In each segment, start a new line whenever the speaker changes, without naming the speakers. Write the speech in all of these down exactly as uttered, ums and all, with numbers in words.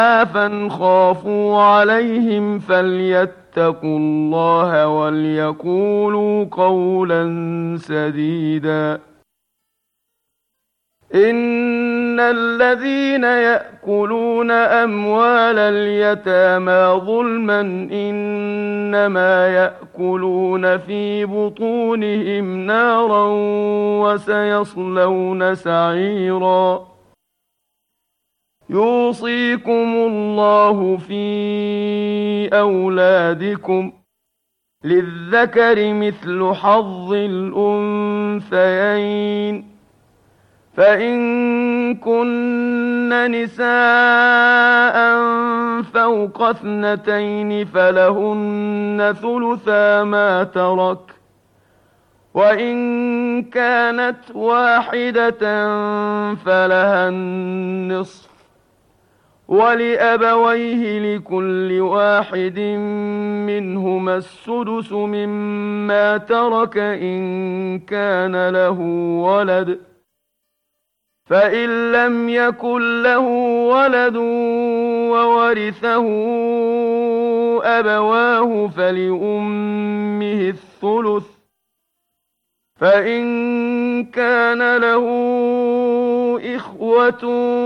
ضعافا خافوا عليهم فليتقوا الله وليقولوا قولا سديدا. إن الذين يأكلون أموال اليتامى ظلما إنما يأكلون في بطونهم نارا وسيصلون سعيرا. يوصيكم الله في أولادكم للذكر مثل حظ الأنثيين، فإن كن نساء فوق اثنتين فلهن ثلثا ما ترك، وإن كانت واحدة فلها النصف، ولأبويه لكل واحد منهما السدس مما ترك إن كان له ولد، فإن لم يكن له ولد وورثه أبواه فلأمه الثلث، فإن كان له إخوة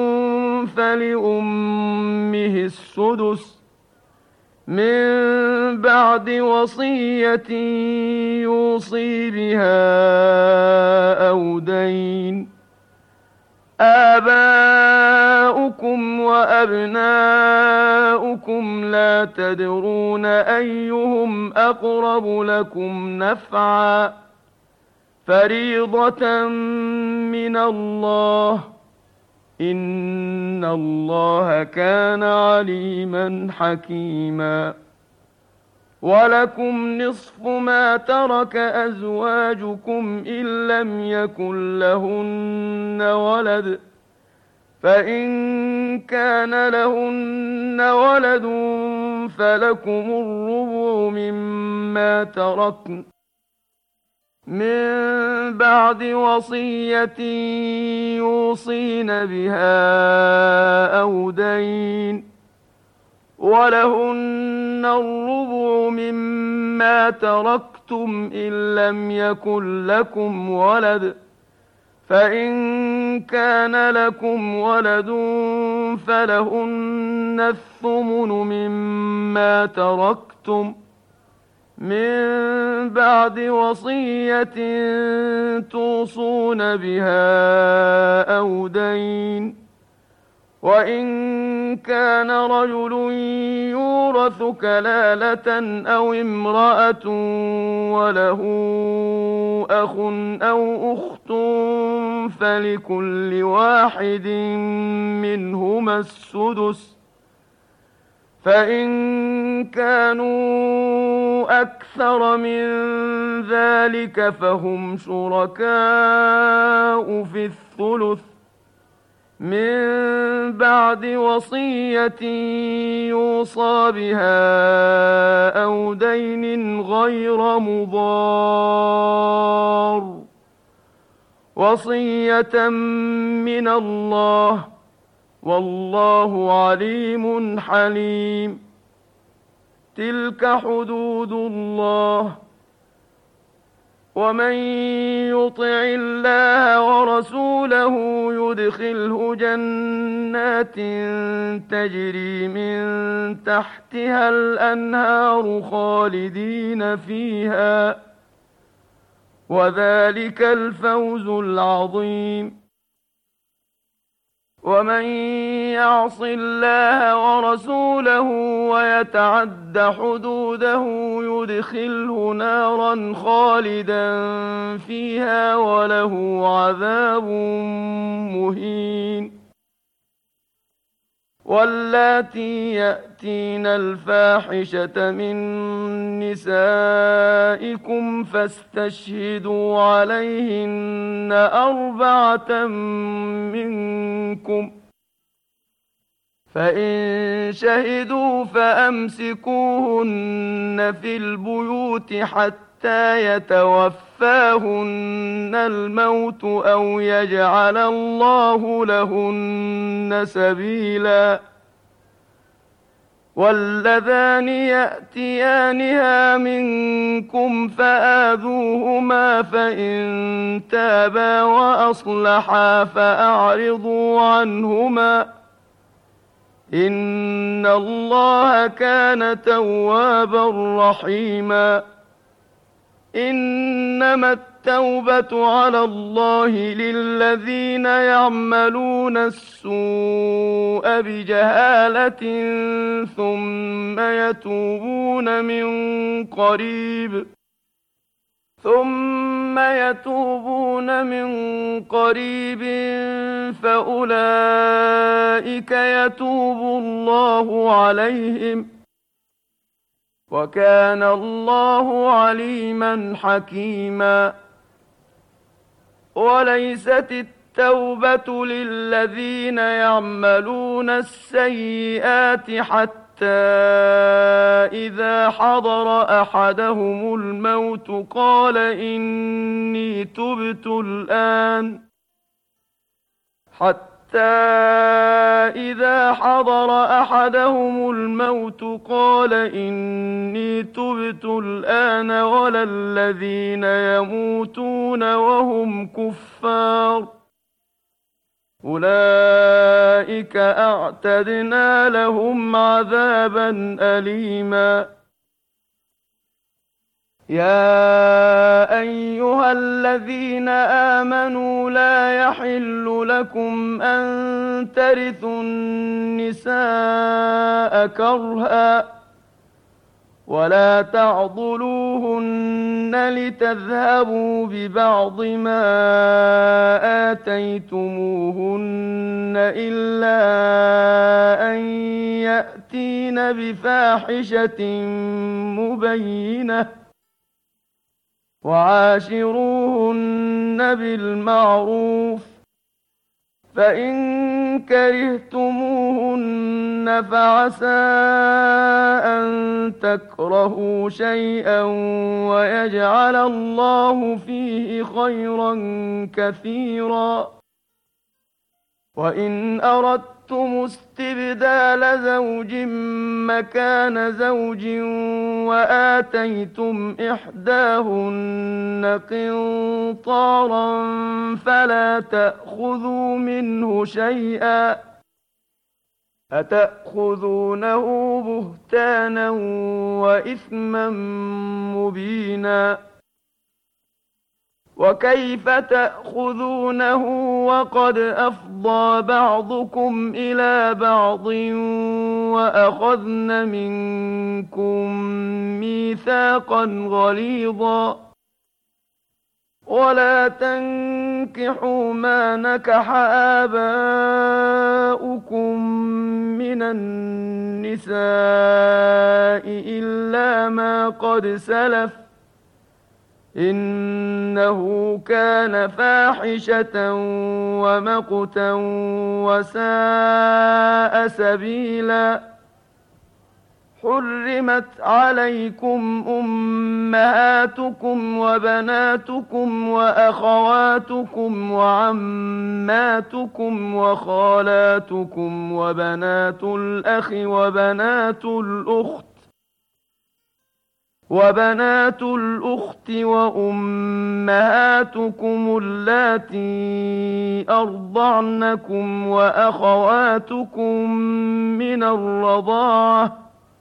فلأمه السدس من بعد وصية يوصي بها أو دين. آباؤكم وأبناؤكم لا تدرون أيهم أقرب لكم نفعا، فريضة من الله، إن الله كان عليما حكيما. ولكم نصف ما ترك أزواجكم إن لم يكن لهن ولد، فإن كان لهن ولد فلكم الربع مما تركن من بعد وصية يوصين بها أو دين. ولهن الربع مما تركتم إن لم يكن لكم ولد، فإن كان لكم ولد فلهن الثمن مما تركتم من بعد وصية توصون بها أو دين. وإن كان رجل يورث كلالة أو امرأة وله أخ أو أخت فلكل واحد منهما السدس، فإن كانوا أكثر من ذلك فهم شركاء في الثلث من بعد وصية يوصى بها أو دين غير مضار، وصية من الله، والله عليم حليم. تلك حدود الله، ومن يطع الله ورسوله يدخله جنات تجري من تحتها الأنهار خالدين فيها، وذلك الفوز العظيم. ومن يعص الله ورسوله ويتعد حدوده يدخله نارا خالدا فيها وله عذاب مهين. واللاتي يأتين الفاحشة من نسائكم فاستشهدوا عليهن أربعة منكم، فإن شهدوا فأمسكوهن في البيوت حتى يتوفاهن الموت أو يجعل الله لهن سبيلا. واللذان يأتيانها منكم فآذوهما فإن تابا وأصلحا فأعرضوا عنهما إن الله كان توابا رحيما إنما التوبة على الله للذين يعملون السوء بجهالة ثم يتوبون من قريب ثم يتوبون من قريب فأولئك يتوب الله عليهم وكان الله عليما حكيما وليست التوبة للذين يعملون السيئات حتى إذا حضر أحدهم الموت قال إني تبت الآن حتى إذا حضر أحدهم الموت قال إني تبت الآن ولا الذين يموتون وهم كفار أولئك أعتدنا لهم عذابا أليما يا أيها الذين آمنوا لا يحل لكم أن ترثوا النساء كرها ولا تعضلوهن لتذهبوا ببعض ما آتيتموهن إلا أن يأتين بفاحشة مبينة وعاشروهن بالمعروف فإن كرهتموهن فعسى أن تكرهوا شيئا ويجعل الله فيه خيرا كثيرا وإن أردتم استبدال زوج مكان زوج وآتيتم إحداهن قنطارا فلا تأخذوا منه شيئا أتأخذونه بهتانا وإثما مبينا وكيف تأخذونه وقد أفضى بعضكم إلى بعض وأخذن منكم ميثاقا غليظا ولا تنكحوا ما نكح آباؤكم من النساء إلا ما قد سلف إنه كان فاحشة ومقتا وساء سبيلا حرمت عليكم أمهاتكم وبناتكم وأخواتكم وعماتكم وخالاتكم وبنات الأخ وبنات الأخت وبنات الأخت وأمهاتكم اللاتي أرضعنكم وأخواتكم من الرضاعة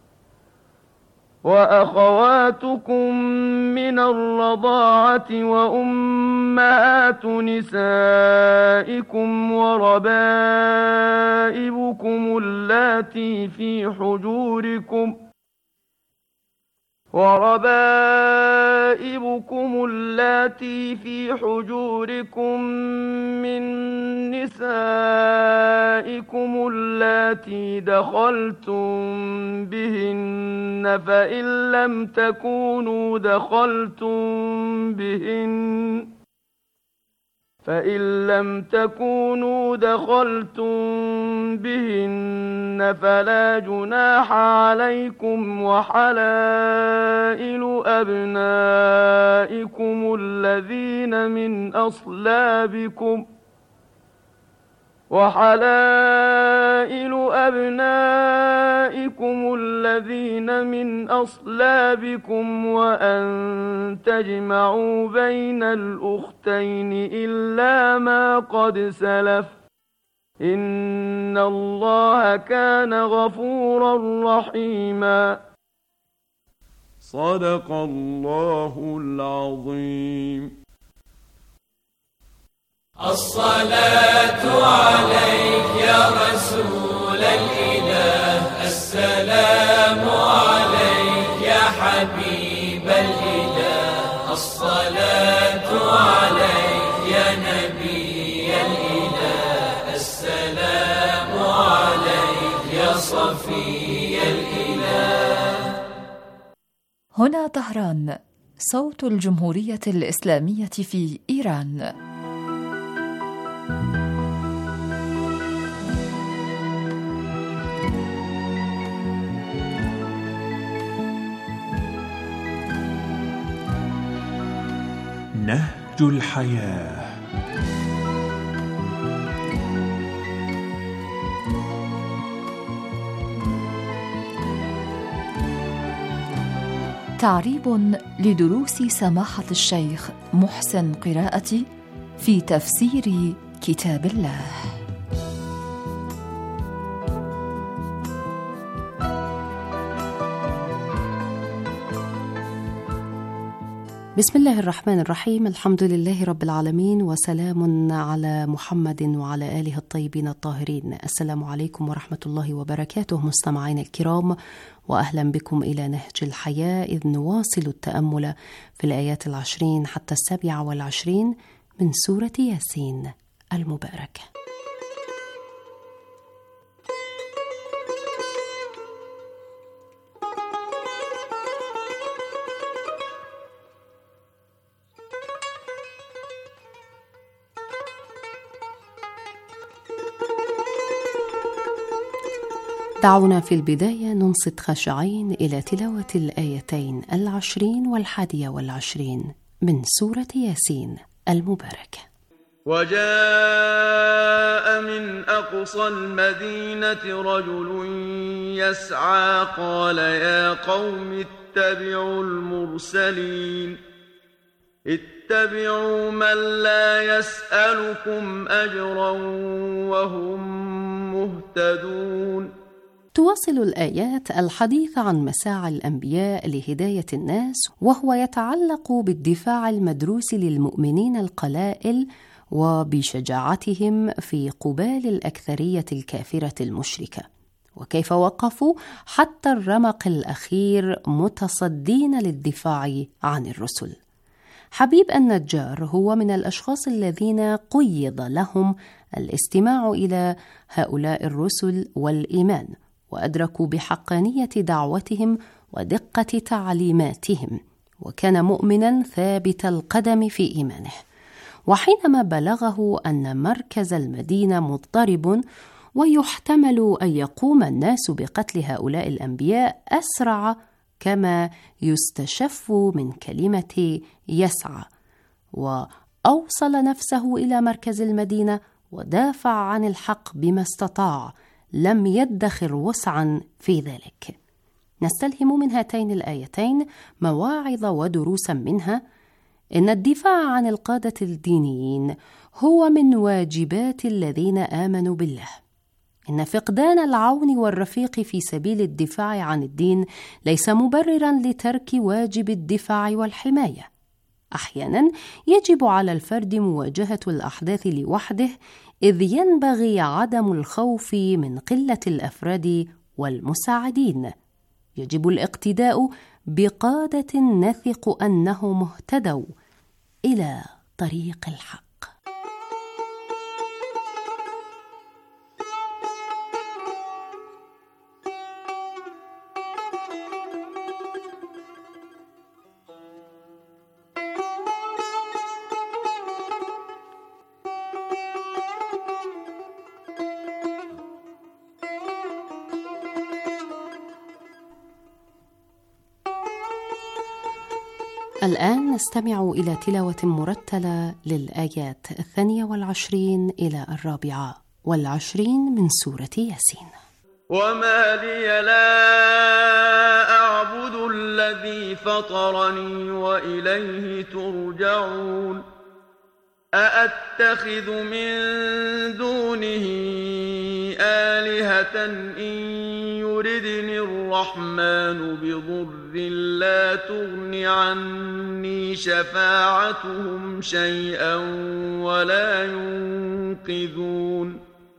وأخواتكم من الرضاعة وأمهات نسائكم وربائبكم اللاتي في حجوركم وربائبكم اللاتي في حجوركم من نسائكم اللاتي دخلتم بهن فإن لم تكونوا دخلتم بهن فإن لم تكونوا دخلتم بهن فلا جناح عليكم وحلائل أبنائكم الذين من أصلابكم وحلائل أبنائكم الذين من أصلابكم وأن تجمعوا بين الأختين إلا ما قد سلف إن الله كان غفورا رحيما. صدق الله العظيم.
الصلاة عليك يا رسول الإله، السلام عليك يا حبيب الإله، الصلاة عليك يا نبي الإله، السلام عليك يا صفي الإله.
هنا طهران، صوت الجمهورية الإسلامية في إيران.
نهج الحياة.
تعريب لدروس سماحة الشيخ محسن قراءتي في تفسير كتاب الله.
بسم الله الرحمن الرحيم، الحمد لله رب العالمين، وسلام على محمد وعلى آله الطيبين الطاهرين. السلام عليكم ورحمة الله وبركاته مستمعين الكرام، وأهلا بكم إلى نهج الحياة، إذ نواصل التأمل في الآيات العشرين حتى السابعة والعشرين من سورة ياسين المباركة. دعونا في البداية ننصت خاشعين إلى تلاوة الآيتين العشرين والحادية والعشرين من سورة ياسين المباركة.
وجاء من أقصى المدينة رجل يسعى قال يا قوم اتبعوا المرسلين اتبعوا من لا يسألكم أجرا وهم مهتدون.
تواصل الآيات الحديث عن مساعي الأنبياء لهداية الناس، وهو يتعلق بالدفاع المدروس للمؤمنين القلائل وبشجاعتهم في قبال الأكثرية الكافرة المشركة، وكيف وقفوا حتى الرمق الأخير متصدين للدفاع عن الرسل. حبيب النجار هو من الأشخاص الذين قيض لهم الاستماع إلى هؤلاء الرسل والإيمان، وأدركوا بحقانية دعوتهم ودقة تعليماتهم، وكان مؤمنا ثابت القدم في إيمانه. وحينما بلغه أن مركز المدينة مضطرب ويحتمل أن يقوم الناس بقتل هؤلاء الأنبياء، أسرع كما يستشف من كلمة يسعى، وأوصل نفسه إلى مركز المدينة ودافع عن الحق بما استطاع، لم يدخر وسعا في ذلك. نستلهم من هاتين الآيتين مواعظ ودروسا منها إن الدفاع عن القادة الدينيين هو من واجبات الذين آمنوا بالله. إن فقدان العون والرفيق في سبيل الدفاع عن الدين ليس مبررا لترك واجب الدفاع والحماية. أحيانا يجب على الفرد مواجهة الأحداث لوحده، إذ ينبغي عدم الخوف من قلة الأفراد والمساعدين. يجب الاقتداء بقادة نثق أنهم اهتدوا إلى طريق الحق. الآن نستمع إلى تلاوة مرتلة للآيات الثانية والعشرين إلى الرابعة والعشرين من سورة ياسين.
وما لي لا أعبد الذي فطرني وإليه ترجعون أأتخذ من دونه آلهة إن يردني الرحمن بضر لا تغن عني شفاعتهم شيئا ولا ينقذون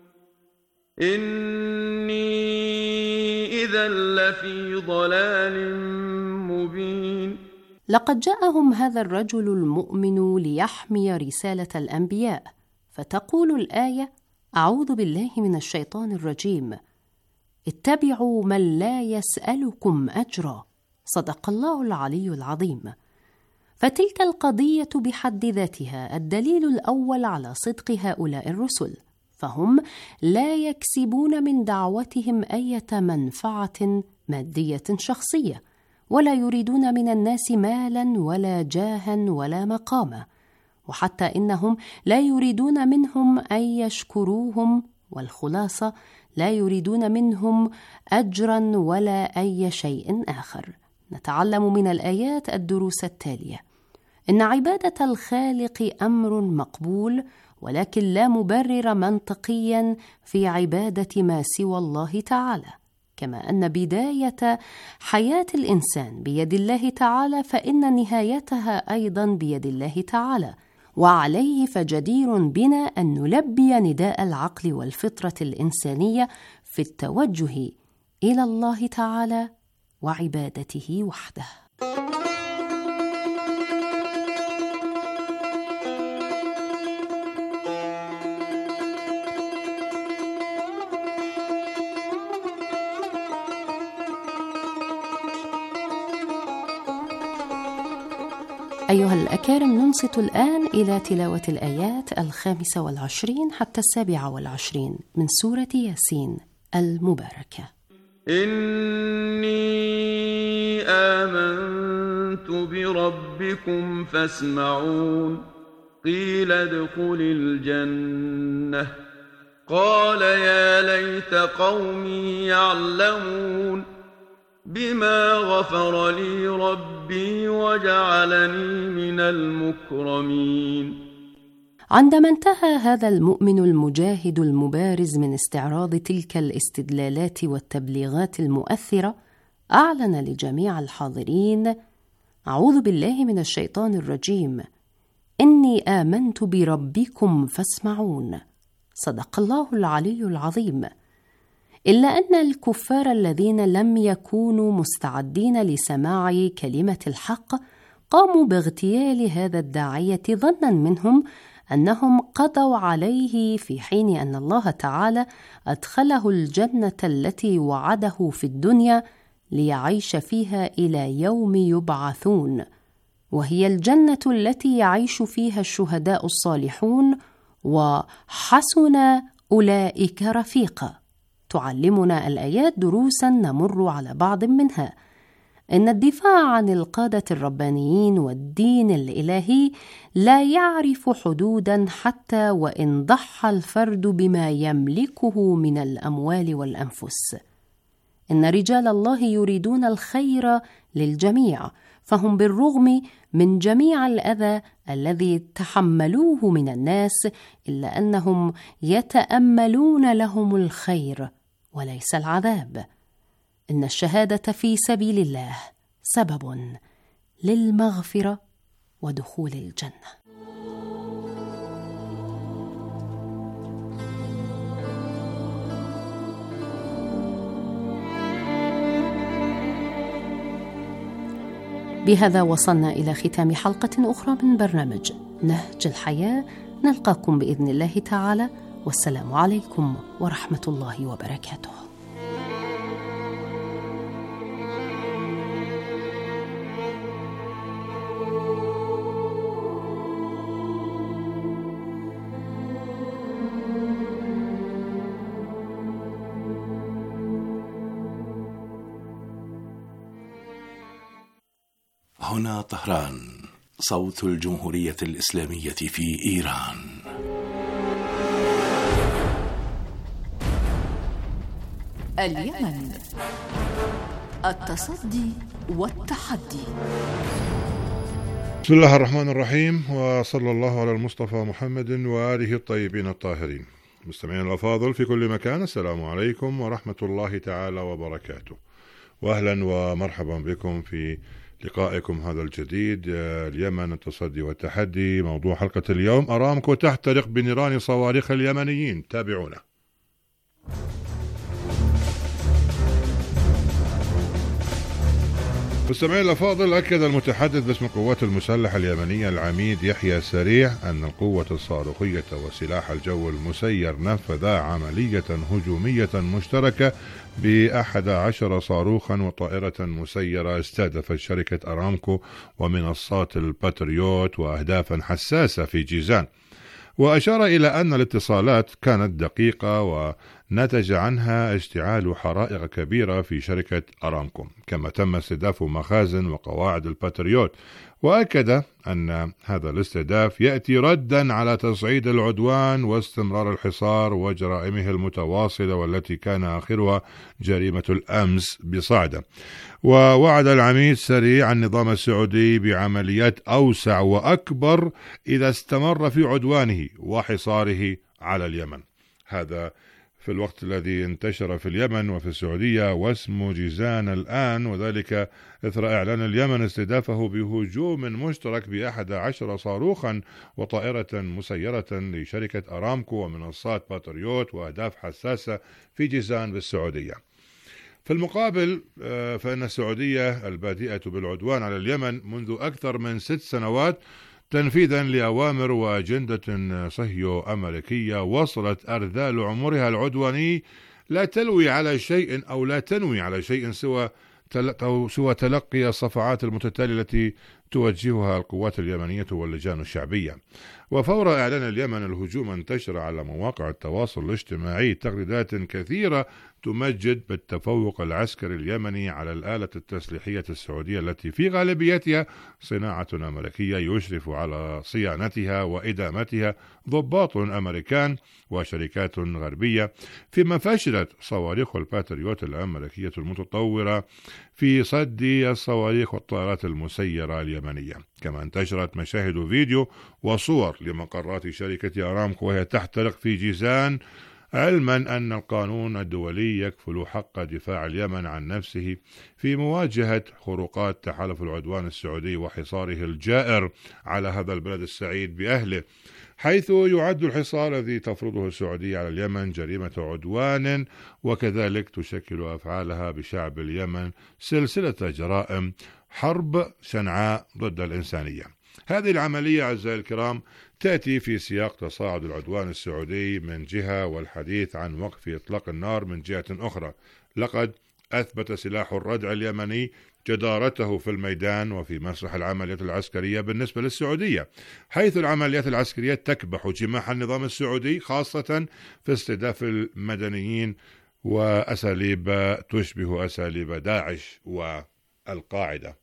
إني إذا لفي ضلال مبين.
لقد جاءهم هذا الرجل المؤمن ليحمي رسالة الأنبياء، فتقول الآية: أعوذ بالله من الشيطان الرجيم، اتبعوا من لا يسألكم أجرا. صدق الله العلي العظيم. فتلك القضية بحد ذاتها الدليل الأول على صدق هؤلاء الرسل، فهم لا يكسبون من دعوتهم أي منفعة مادية شخصية، ولا يريدون من الناس مالا ولا جاها ولا مقاما، وحتى إنهم لا يريدون منهم أن يشكروهم، والخلاصة لا يريدون منهم أجرا ولا أي شيء آخر. نتعلم من الآيات الدروس التالية: إن عبادة الخالق أمر مقبول، ولكن لا مبرر منطقيا في عبادة ما سوى الله تعالى، كما أن بداية حياة الإنسان بيد الله تعالى، فإن نهايتها أيضا بيد الله تعالى، وعليه فجدير بنا أن نلبي نداء العقل والفطرة الإنسانية في التوجه إلى الله تعالى وعبادته وحده. أيها الأكارم، ننصت الآن إلى تلاوة الآيات الخامسة والعشرين حتى السابعة والعشرين من سورة ياسين المباركة.
إني آمنت بربكم فاسمعون قيل ادخل الجنة قال يا ليت قومي يعلمون بما غفر لي ربي وجعلني من المكرمين.
عندما انتهى هذا المؤمن المجاهد المبارز من استعراض تلك الاستدلالات والتبليغات المؤثرة، أعلن لجميع الحاضرين: أعوذ بالله من الشيطان الرجيم، إني آمنت بربكم فاسمعون. صدق الله العلي العظيم. إلا أن الكفار الذين لم يكونوا مستعدين لسماع كلمة الحق قاموا باغتيال هذا الداعية ظنا منهم أنهم قضوا عليه، في حين أن الله تعالى أدخله الجنة التي وعده في الدنيا ليعيش فيها إلى يوم يبعثون، وهي الجنة التي يعيش فيها الشهداء الصالحون، وحسن أولئك رفيقا. تعلمنا الآيات دروسا نمر على بعض منها. إن الدفاع عن القادة الربانيين والدين الإلهي لا يعرف حدودا، حتى وإن ضحى الفرد بما يملكه من الأموال والأنفس. إن رجال الله يريدون الخير للجميع، فهم بالرغم من جميع الأذى الذي تحملوه من الناس إلا أنهم يتأملون لهم الخير وليس العذاب. إن الشهادة في سبيل الله سبب للمغفرة ودخول الجنة. بهذا وصلنا إلى ختام حلقة أخرى من برنامج نهج الحياة. نلقاكم بإذن الله تعالى، والسلام عليكم ورحمة الله وبركاته.
هنا طهران، صوت الجمهورية الإسلامية في إيران.
اليمن، التصدي والتحدي.
بسم الله الرحمن الرحيم، وصلى الله على المصطفى محمد وآله الطيبين الطاهرين. مستمعين الأفاضل في كل مكان، السلام عليكم ورحمة الله تعالى وبركاته، وأهلا ومرحبا بكم في لقائكم هذا الجديد، اليمن التصدي والتحدي. موضوع حلقة اليوم: أرامكو تحترق بنيران صواريخ اليمنيين. تابعونا. مستمعين الأفاضل، أكد المتحدث باسم القوات المسلحة اليمنية العميد يحيى سريع أن القوة الصاروخية وسلاح الجو المسير نفذا عملية هجومية مشتركة بأحد عشر صاروخا وطائرة مسيرة استهدفت شركة أرامكو ومنصات الباتريوت وأهدافا حساسة في جيزان. وأشار إلى أن الاتصالات كانت دقيقة ونتج عنها اشتعال حرائق كبيرة في شركة أرامكو، كما تم استهداف مخازن وقواعد الباتريوت. وأكد أن هذا الاستهداف يأتي ردا على تصعيد العدوان واستمرار الحصار وجرائمه المتواصلة، والتي كان آخرها جريمة الأمس بصعدة. ووعد العميد سريع النظام السعودي بعمليات أوسع وأكبر إذا استمر في عدوانه وحصاره على اليمن. هذا في الوقت الذي انتشر في اليمن وفي السعودية واسم جيزان الآن، وذلك إثر إعلان اليمن استهدافه بهجوم مشترك بأحد عشر صاروخا وطائرة مسيرة لشركة أرامكو ومنصات باتريوت وأهداف حساسة في جيزان بالسعودية. في المقابل فإن السعودية البادئة بالعدوان على اليمن منذ أكثر من ست سنوات تنفيذا لأوامر وأجندة صهيو أمريكية وصلت أرذال عمرها العدواني لا تلوي على شيء أو لا تنوي على شيء سوى أو سوى تلقي الصفعات المتتالية التي توجهها القوات اليمنية واللجان الشعبية. وفور إعلان اليمن الهجوم انتشر على مواقع التواصل الاجتماعي تغريدات كثيرة تمجد بالتفوق العسكري اليمني على الآلة التسليحية السعودية التي في غالبيتها صناعة أمريكية يشرف على صيانتها وإدامتها ضباط أمريكان وشركات غربية، فيما فشلت صواريخ الباتريوت الأمريكية المتطورة في صد الصواريخ والطائرات المسيرة اليمنية. كما انتشرت مشاهد فيديو وصور لمقرات شركة أرامكو وهي تحترق في جيزان، علما أن القانون الدولي يكفل حق دفاع اليمن عن نفسه في مواجهة خروقات تحالف العدوان السعودي وحصاره الجائر على هذا البلد السعيد بأهله، حيث يعد الحصار الذي تفرضه السعودية على اليمن جريمة عدوان، وكذلك تشكل أفعالها بشعب اليمن سلسلة جرائم حرب شنعاء ضد الإنسانية. هذه العملية أعزائي الكرام تأتي في سياق تصاعد العدوان السعودي من جهة والحديث عن وقف إطلاق النار من جهة أخرى. لقد أثبت سلاح الردع اليمني جدارته في الميدان وفي مسرح العمليات العسكرية بالنسبة للسعودية، حيث العمليات العسكرية تكبح جماح النظام السعودي خاصة في استهداف المدنيين وأساليب تشبه أساليب داعش والقاعدة.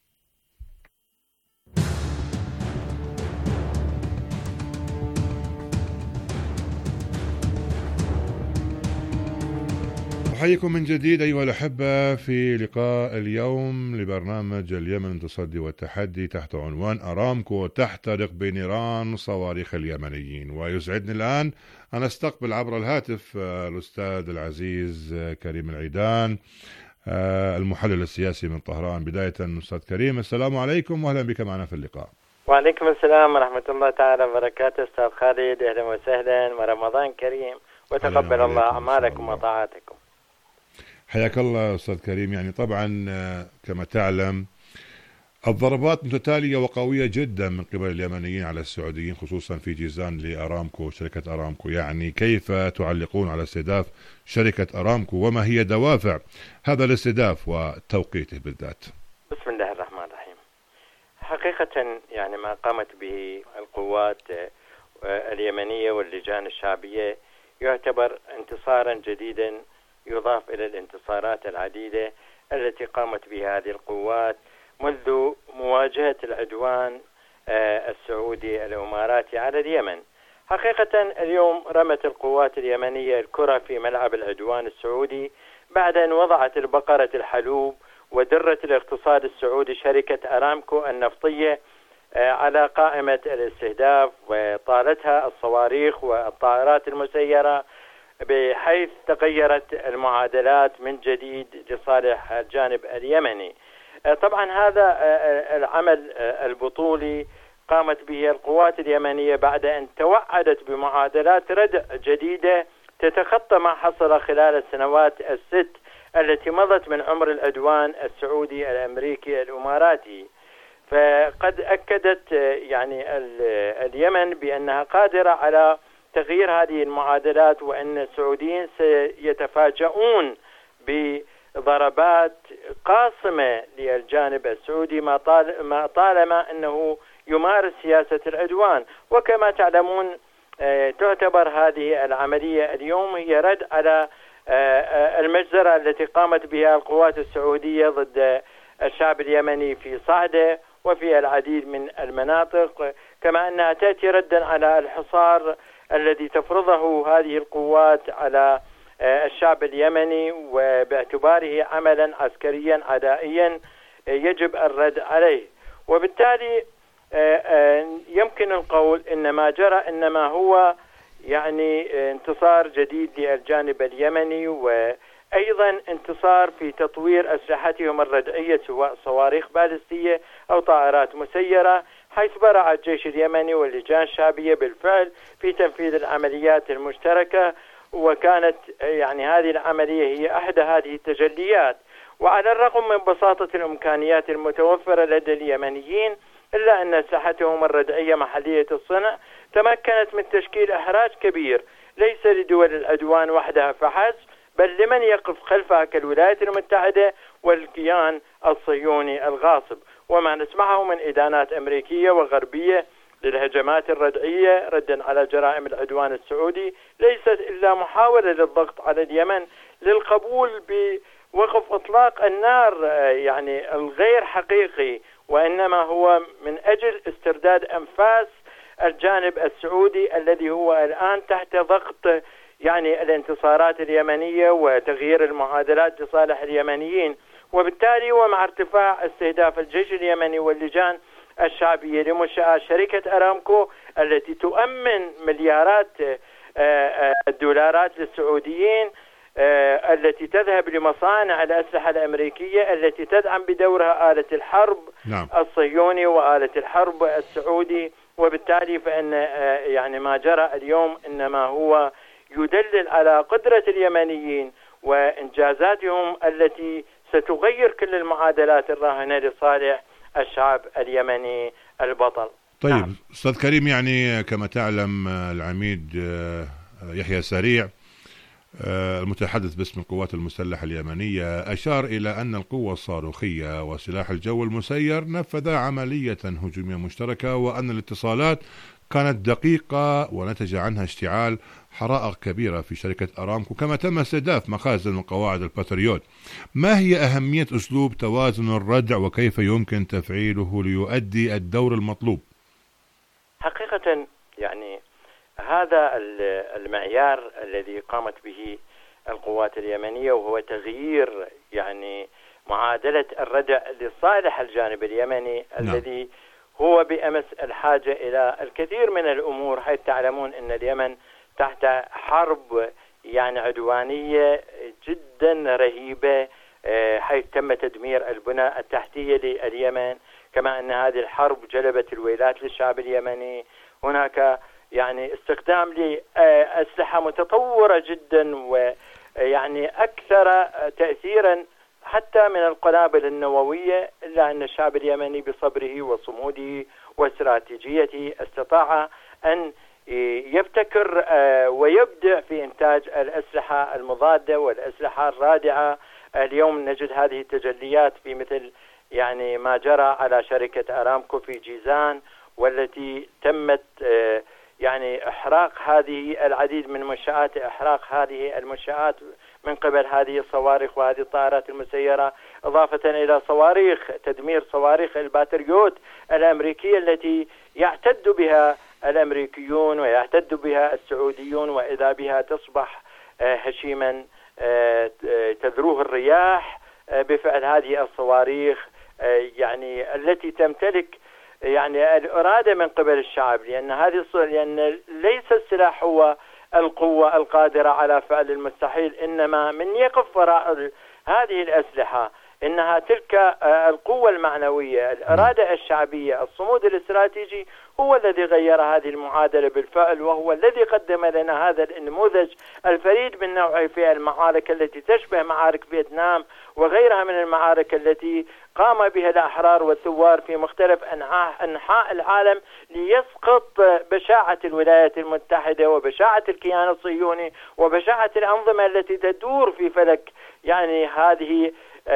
أحييكم من جديد أيها الأحبة في لقاء اليوم لبرنامج اليمن التصدي والتحدي تحت عنوان أرامكو تحترق بنيران صواريخ اليمنيين. ويسعدني الآن أن أستقبل عبر الهاتف الأستاذ العزيز كريم العيدان، المحلل السياسي من طهران. بداية أستاذ كريم، السلام عليكم وأهلا بك معنا في اللقاء.
وعليكم السلام ورحمة الله تعالى وبركاته. أستاذ خالد، أهلا وسهلا ورمضان كريم وتقبل الله أعمالكم وطاعاتكم.
حياك الله أستاذ كريم. يعني طبعا كما تعلم الضربات متتالية وقوية جدا من قبل اليمنيين على السعوديين خصوصا في جيزان لأرامكو شركة أرامكو، يعني كيف تعلقون على استهداف شركة أرامكو وما هي دوافع هذا الاستهداف وتوقيته بالذات؟
بسم الله الرحمن الرحيم. حقيقة يعني ما قامت به القوات اليمنية واللجان الشعبية يعتبر انتصارا جديدا يضاف إلى الانتصارات العديدة التي قامت بها هذه القوات منذ مواجهة العدوان السعودي الإماراتي على اليمن. حقيقة اليوم رمت القوات اليمنية الكرة في ملعب العدوان السعودي بعد أن وضعت البقرة الحلوب ودرة الاقتصاد السعودي شركة أرامكو النفطية على قائمة الاستهداف، وطالتها الصواريخ والطائرات المسيرة، بحيث تغيرت المعادلات من جديد لصالح الجانب اليمني. طبعا هذا العمل البطولي قامت به القوات اليمنية بعد أن توعدت بمعادلات ردع جديدة تتخطى ما حصل خلال السنوات الست التي مضت من عمر العدوان السعودي الأمريكي الإماراتي. فقد أكدت يعني اليمن بأنها قادرة على تغيير هذه المعادلات، وأن السعوديين سيتفاجؤون بضربات قاصمة للجانب السعودي ما طالما أنه يمارس سياسة العدوان. وكما تعلمون تعتبر هذه العملية اليوم هي رد على المجزرة التي قامت بها القوات السعودية ضد الشعب اليمني في صعدة وفي العديد من المناطق، كما أنها تأتي ردا على الحصار الذي تفرضه هذه القوات على الشعب اليمني، وباعتباره عملا عسكريا عدائيا يجب الرد عليه. وبالتالي يمكن القول إن ما جرى إنما هو يعني انتصار جديد للجانب اليمني، وأيضا انتصار في تطوير أسلحتهم الردعية سواء صواريخ باليستية أو طائرات مسيرة، حيث برع الجيش اليمني واللجان الشعبية بالفعل في تنفيذ العمليات المشتركة، وكانت يعني هذه العملية هي أحدى هذه التجليات. وعلى الرغم من بساطة الإمكانيات المتوفرة لدى اليمنيين، إلا أن أسلحتهم الردعية محلية الصنع تمكنت من تشكيل إحراج كبير ليس لدول العدوان وحدها فحسب، بل لمن يقف خلفها كالولايات المتحدة والكيان الصهيوني الغاصب. وما نسمعه من إدانات أمريكية وغربية للهجمات الردعية ردا على جرائم العدوان السعودي ليست إلا محاولة للضغط على اليمن للقبول بوقف إطلاق النار يعني الغير حقيقي، وإنما هو من أجل استرداد أنفاس الجانب السعودي الذي هو الآن تحت ضغط يعني الانتصارات اليمنية وتغيير المعادلات لصالح اليمنيين. وبالتالي ومع ارتفاع استهداف الجيش اليمني واللجان الشعبية لمنشآت شركة أرامكو التي تؤمن مليارات الدولارات للسعوديين، التي تذهب لمصانع الأسلحة الأمريكية التي تدعم بدورها آلة الحرب نعم. الصهيوني وآلة الحرب السعودي. وبالتالي فإن يعني ما جرى اليوم إنما هو يدلل على قدرة اليمنيين وإنجازاتهم التي ستغير كل المعادلات الراهنة لصالح الشعب اليمني البطل.
طيب نعم. أستاذ كريم، يعني كما تعلم العميد يحيى سريع المتحدث باسم القوات المسلحة اليمنية أشار إلى أن القوة الصاروخية وسلاح الجو المسير نفذا عملية هجومية مشتركة، وأن الاتصالات كانت دقيقة ونتج عنها اشتعال حرائق كبيرة في شركة أرامكو، كما تم استهداف مخازن وقواعد الباتريوت. ما هي أهمية أسلوب توازن الردع وكيف يمكن تفعيله ليؤدي الدور المطلوب؟
حقيقة يعني هذا المعيار الذي قامت به القوات اليمنية، وهو تغيير يعني معادلة الردع لصالح الجانب اليمني نعم. الذي هو بأمس الحاجة إلى الكثير من الأمور، حيث تعلمون أن اليمن تحت حرب يعني عدوانية جدا رهيبة، حيث تم تدمير البنى التحتية لليمن، كما أن هذه الحرب جلبت الويلات للشعب اليمني. هناك يعني استخدام لأسلحة متطورة جدا ويعني أكثر تأثيرا حتى من القنابل النووية، إلا أن الشعب اليمني بصبره وصموده واستراتيجيته استطاع أن يبتكر ويبدع في إنتاج الأسلحة المضادة والأسلحة الرادعة. اليوم نجد هذه التجليات في مثل يعني ما جرى على شركة أرامكو في جيزان، والتي تمت يعني إحراق هذه العديد من منشآت إحراق هذه المنشآت من قبل هذه الصواريخ وهذه الطائرات المسيرة، إضافة إلى صواريخ تدمير صواريخ الباتريوت الأمريكية التي يعتد بها الأمريكيون ويعتد بها السعوديون، وإذا بها تصبح هشيما تذروه الرياح بفعل هذه الصواريخ يعني التي تمتلك يعني الإرادة من قبل الشعب، لأن هذه لأن ليس السلاح هو القوة القادرة على فعل المستحيل، إنما من يقف وراء هذه الأسلحة إنها تلك القوة المعنوية، الإرادة الشعبية، الصمود الاستراتيجي هو الذي غير هذه المعادلة بالفعل، وهو الذي قدم لنا هذا النموذج الفريد من نوعه في المعارك التي تشبه معارك فيتنام وغيرها من المعارك التي قام بها الأحرار والثوار في مختلف أنحاء العالم ليسقط بشاعة الولايات المتحدة وبشاعة الكيان الصهيوني وبشاعة الأنظمة التي تدور في فلك يعني هذه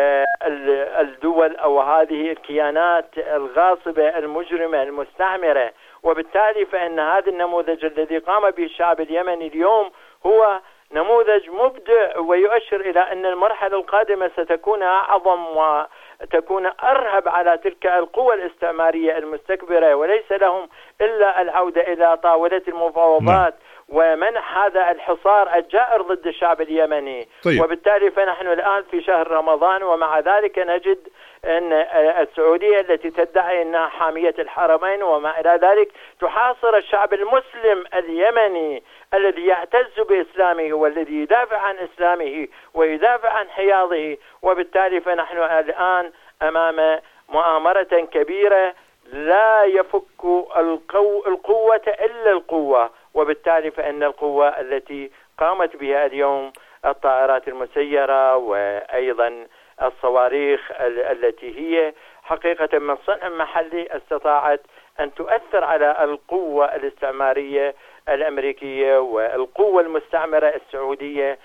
الدول أو هذه الكيانات الغاصبة المجرمة المستعمرة. وبالتالي فإن هذا النموذج الذي قام به الشعب اليمني اليوم هو نموذج مبدع، ويؤشر إلى أن المرحلة القادمة ستكون أعظم وتكون أرهب على تلك القوى الاستعمارية المستكبرة، وليس لهم إلا العودة إلى طاولة المفاوضات ومنح هذا الحصار الجائر ضد الشعب اليمني. طيب. وبالتالي فنحن الآن في شهر رمضان، ومع ذلك نجد أن السعودية التي تدعي أنها حامية الحرمين وما إلى ذلك تحاصر الشعب المسلم اليمني الذي يعتز بإسلامه والذي يدافع عن إسلامه ويدافع عن حياضه. وبالتالي فنحن الآن أمام مؤامرة كبيرة لا يفك القو... القوة إلا القوة. وبالتالي فإن القوة التي قامت بها اليوم الطائرات المسيرة وأيضا الصواريخ التي هي حقيقة من صنع محلي استطاعت أن تؤثر على القوة الاستعمارية الأمريكية والقوة المستعمرة السعودية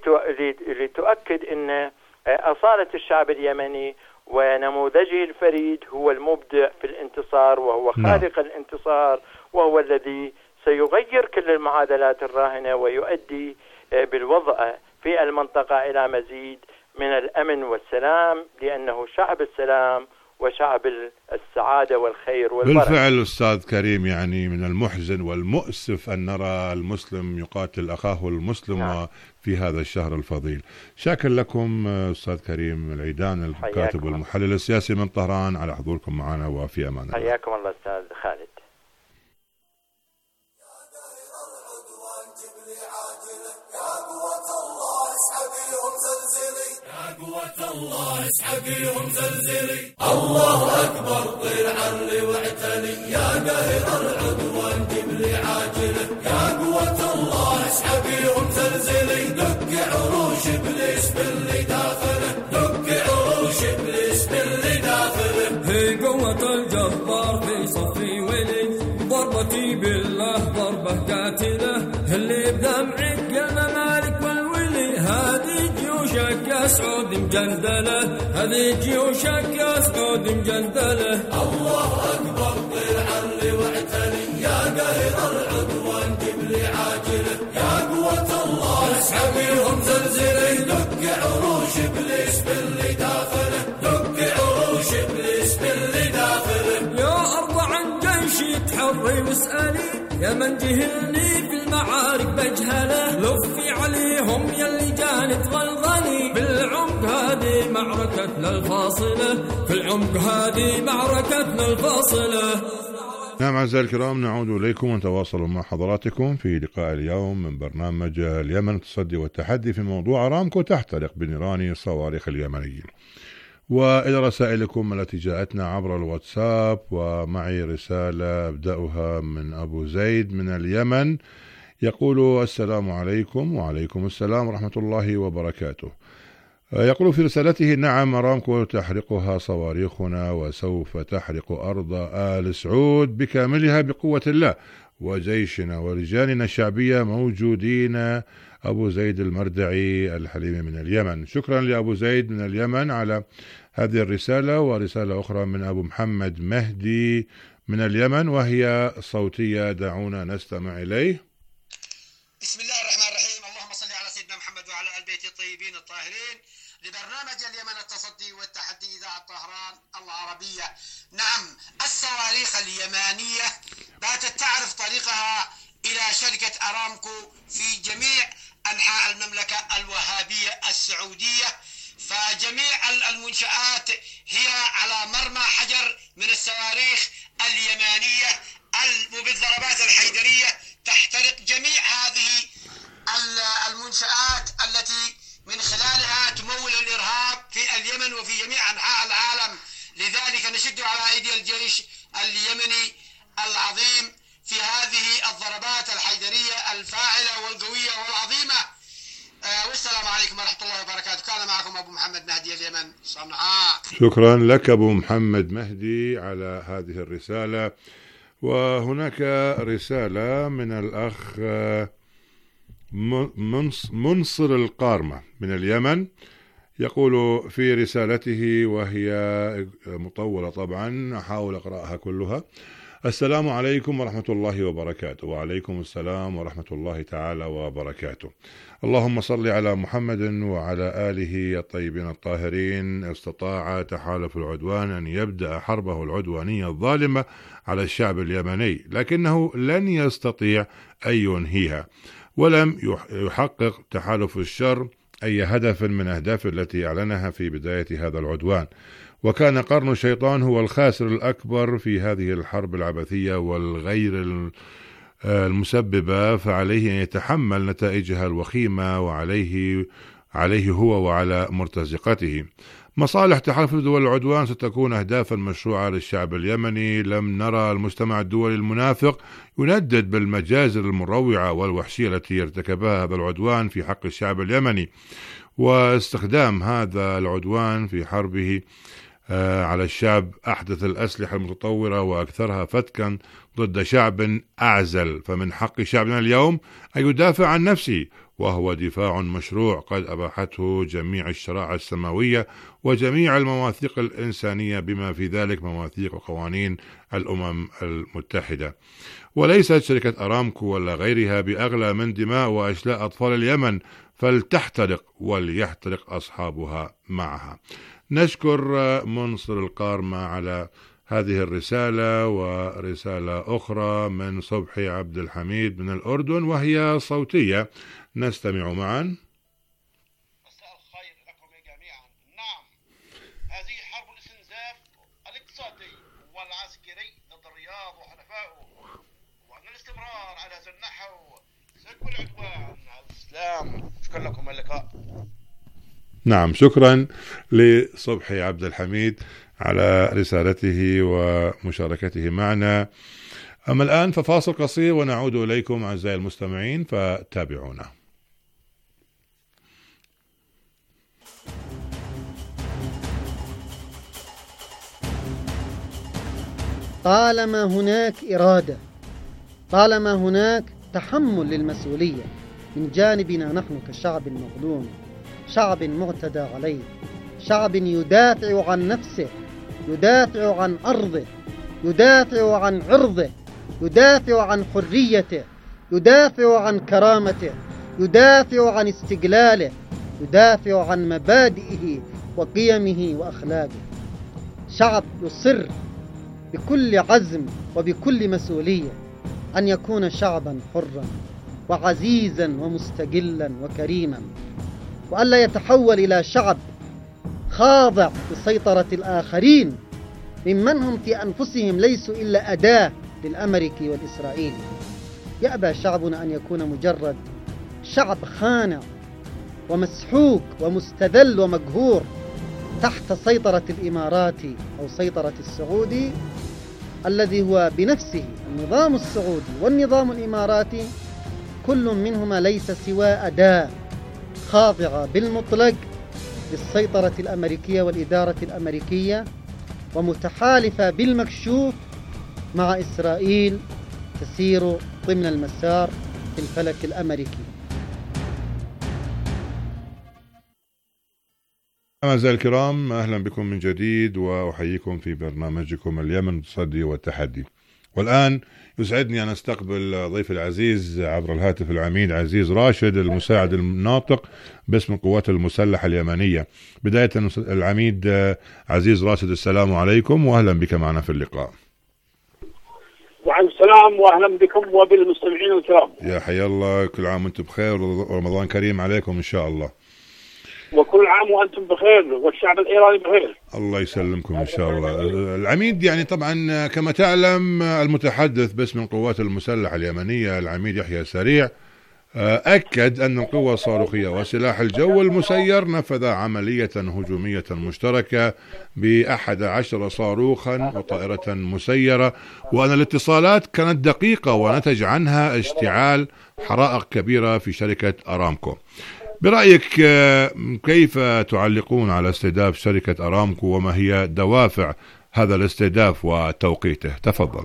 لتؤكد أن أصالة الشعب اليمني ونموذجه الفريد هو المبدع في الانتصار، وهو خالق الانتصار، وهو الذي سيغير كل المعادلات الراهنة ويؤدي بالوضع في المنطقة إلى مزيد من الأمن والسلام، لأنه شعب السلام وشعب السعادة والخير والبركة.
بالفعل أستاذ كريم، يعني من المحزن والمؤسف أن نرى المسلم يقاتل أخاه المسلم نعم. في هذا الشهر الفضيل. شاكر لكم أستاذ كريم العيدان الكاتب والمحلل السياسي من طهران على حضوركم معنا، وفي أمان الله.
حياكم الله أستاذ خالد.
الله اسحقيهم زلزلي، الله أكبر طير عري واعتلي، يا قاهر العدوان جبلي عاجله، يا قوة الله اسحقيهم زلزلي، دق عروش إبليس باللي داخله، دق عروش إبليس باللي داخله. هي قوة الجبار في صفي ولي، ضربتي بالله ضربة قاتلة، اللي بدمعك يا ممالك والولي، هذه جيوشك يا سعود مجندلة، هذه جيوشك يا سعود مجندلة. الله أكبر طير عري واعتلي، يا قاهر العدوان جبلي عاجله، يا قوة الله اسحقيهم زلزلي، دق عروش إبليس باللي داخله، دق عروش إبليس باللي داخله. يا أرض عن جيشي تحري واسألي، يا من جهلني في المعارك بجهله، لفي عليهم يلي جانت غلغلي، بالعمق هذه معركتنا الفاصلة، في العمق هذه معركتنا الفاصلة.
نعم أعزائي الكرام، نعود إليكم ونتواصل مع حضراتكم في لقاء اليوم من برنامج اليمن التصدي والتحدي في موضوع أرامكو تحترق بنيران صواريخ اليمنيين، وإلى رسائلكم التي جاءتنا عبر الواتساب. ومعي رسالة أبدأها من أبو زيد من اليمن، يقول: السلام عليكم. وعليكم السلام ورحمة الله وبركاته. يقول في رسالته: نعم أرامكو تحرقها صواريخنا، وسوف تحرق أرض آل سعود بكاملها بقوة الله، وجيشنا ورجالنا الشعبية موجودين. أبو زيد المردعي الحليمي من اليمن. شكرا لأبو زيد من اليمن على هذه الرسالة. ورسالة أخرى من أبو محمد مهدي من اليمن، وهي صوتية، دعونا نستمع إليه.
بسم الله الرحمن الرحيم، اللهم صل على سيدنا محمد وعلى آل بيته الطيبين الطاهرين. لبرنامج اليمن التصدي والتحدي إذاعة طهران العربية. نعم، الصواريخ اليمانية باتت تعرف طريقها إلى شركة أرامكو في جميع أنحاء المملكة الوهابية حجر من الصواريخ اليمانية بالضربات الحيدرية تحترق جميع هذه المنشآت التي من خلالها تمول الإرهاب في اليمن وفي جميع أنحاء العالم. لذلك نشد على أيدي الجيش اليمني العظيم في هذه الضربات الحيدرية الفاعلة والقوية والعظيمة. آه والسلام عليكم ورحمة الله وبركاته. كان معكم أبو محمد مهدي اليمن صنعاء.
شكرا لك أبو محمد مهدي على هذه الرسالة. وهناك رسالة من الأخ منصر القارمة من اليمن، يقول في رسالته وهي مطولة طبعا أحاول أقرأها كلها: السلام عليكم ورحمة الله وبركاته. وعليكم السلام ورحمة الله تعالى وبركاته. اللهم صل على محمد وعلى آله الطيبين الطاهرين. استطاع تحالف العدوان أن يبدأ حربه العدوانية الظالمة على الشعب اليمني، لكنه لن يستطيع أن ينهيها، ولم يحقق تحالف الشر أي هدف من أهداف التي أعلنها في بداية هذا العدوان. وكان قرن الشيطان هو الخاسر الأكبر في هذه الحرب العبثية والغير المسببة، فعليه أن يتحمل نتائجها الوخيمة، وعليه عليه هو وعلى مرتزقته. مصالح تحالف دول العدوان ستكون أهدافا مشروعة للشعب اليمني. لم نرى المجتمع الدولي المنافق يندد بالمجازر المروعة والوحشية التي ارتكبها هذا العدوان في حق الشعب اليمني، واستخدام هذا العدوان في حربه على الشعب أحدث الأسلحة المتطورة وأكثرها فتكا ضد شعب أعزل. فمن حق شعبنا اليوم أن يدافع عن نفسه، وهو دفاع مشروع قد أباحته جميع الشرائع السماوية وجميع المواثيق الإنسانية، بما في ذلك مواثيق وقوانين الأمم المتحدة. وليست شركة أرامكو ولا غيرها بأغلى من دماء وأشلاء أطفال اليمن، فلتحترق وليحترق أصحابها معها. نشكر منصر القارمة على هذه الرسالة. ورسالة أخرى من صبحي عبد الحميد من الأردن وهي صوتية، نستمع معا.
مساء الخير لكم جميعا. نعم، هذه حرب الاستنزاف الاقتصادي والعسكري ضد الرياض وحلفائه، وأن الاستمرار على هذا النحو سلب العدوان على الإسلام. شكرا لكم اللقاء.
نعم، شكرا لصبحي عبد الحميد على رسالته ومشاركته معنا. أما الآن ففاصل قصير ونعود إليكم أعزائي المستمعين، فتابعونا.
طالما هناك إرادة، طالما هناك تحمل للمسؤولية من جانبنا نحن كشعب مظلوم، شعب معتدى عليه، شعب يدافع عن نفسه، يدافع عن أرضه، يدافع عن عرضه، يدافع عن حريته، يدافع عن كرامته، يدافع عن استقلاله، يدافع عن مبادئه وقيمه وأخلاقه. شعب يصر بكل عزم وبكل مسؤولية أن يكون شعبا حرا وعزيزا ومستقلا وكريما، وألا يتحول إلى شعب خاضع لسيطرة الآخرين ممن هم في أنفسهم ليسوا إلا أداة للأمريكي والإسرائيلي. يأبى شعبنا أن يكون مجرد شعب خانع ومسحوق ومستذل ومقهور تحت سيطرة الإماراتي أو سيطرة السعودي، الذي هو بنفسه النظام السعودي والنظام الإماراتي كل منهما ليس سوى أداة خاضعة بالمطلق للسيطرة الأمريكية والإدارة الأمريكية، ومتحالفة بالمكشوف مع إسرائيل تسير ضمن المسار في الفلك الأمريكي.
أعزائي الكرام، أهلا بكم من جديد وأحييكم في برنامجكم اليمن التصدي والتحدي. والآن يسعدني أن أستقبل ضيف العزيز عبر الهاتف العميد عزيز راشد، المساعد الناطق باسم القوات المسلحة اليمنية. بداية العميد عزيز راشد، السلام عليكم وأهلا بك معنا في اللقاء.
وعليكم السلام وأهلا بكم وبالمستمعين الكرام.
يا حيا الله، كل عام وأنتم بخير ورمضان كريم عليكم إن شاء الله.
وكل عام وأنتم بخير والشعب الإيراني بخير.
الله يسلمكم إن شاء الله. العميد، يعني طبعا كما تعلم المتحدث باسم القوات المسلحة اليمنية العميد يحيى سريع أكد أن القوة الصاروخية وسلاح الجو المسير نفذ عملية هجومية مشتركة بأحد عشر صاروخا وطائرة مسيرة، وأن الاتصالات كانت دقيقة ونتج عنها اشتعال حرائق كبيرة في شركة أرامكو. برأيك كيف تعلقون على استهداف شركة أرامكو وما هي دوافع هذا الاستهداف وتوقيته؟ تفضل.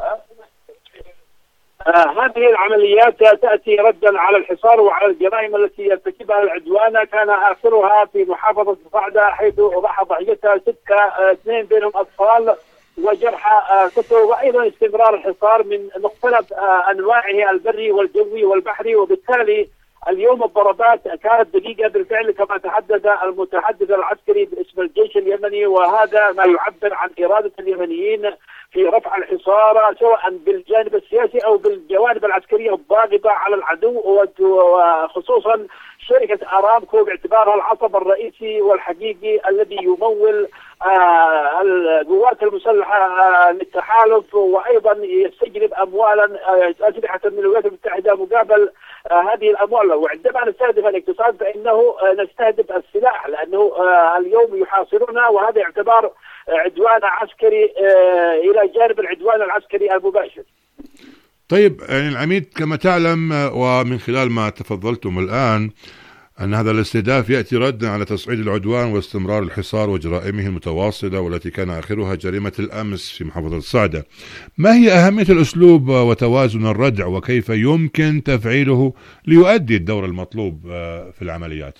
آه هذه العمليات تأتي ردا على الحصار وعلى الجرائم التي يرتكبها العدوان، كان آخرها في محافظة صعدة حيث أضاح ضحيتها ستة آه اثنين بينهم أطفال وجرحى آه كثر، وأيضا استمرار الحصار من مختلف آه أنواعه البري والجوي والبحري، وبالتالي اليوم الضربات كانت دقيقة بالفعل كما تحدث المتحدث العسكري باسم الجيش اليمني، وهذا ما يعبر عن إرادة اليمنيين في رفع الحصار سواء بالجانب السياسي أو بالجوانب العسكرية الضاغطة على العدو، وخصوصا شركة أرامكو باعتبارها العصب الرئيسي والحقيقي الذي يمول آه القوات المسلحة آه للتحالف، وأيضا يستجلب أموالا آه أسلحة من الولايات المتحدة مقابل آه هذه الأموال. وعندما نستهدف الاقتصاد فإنه آه نستهدف السلاح، لأنه آه اليوم يحاصرنا، وهذا يعتبر عدوان عسكري آه إلى جانب العدوان العسكري المباشر.
طيب، يعني العميد كما تعلم ومن خلال ما تفضلتم الآن أن هذا الاستهداف يأتي ردا على تصعيد العدوان واستمرار الحصار وجرائمه المتواصلة، والتي كان آخرها جريمة الأمس في محافظة صعدة. ما هي أهمية الأسلوب وتوازن الردع، وكيف يمكن تفعيله ليؤدي الدور المطلوب في العمليات؟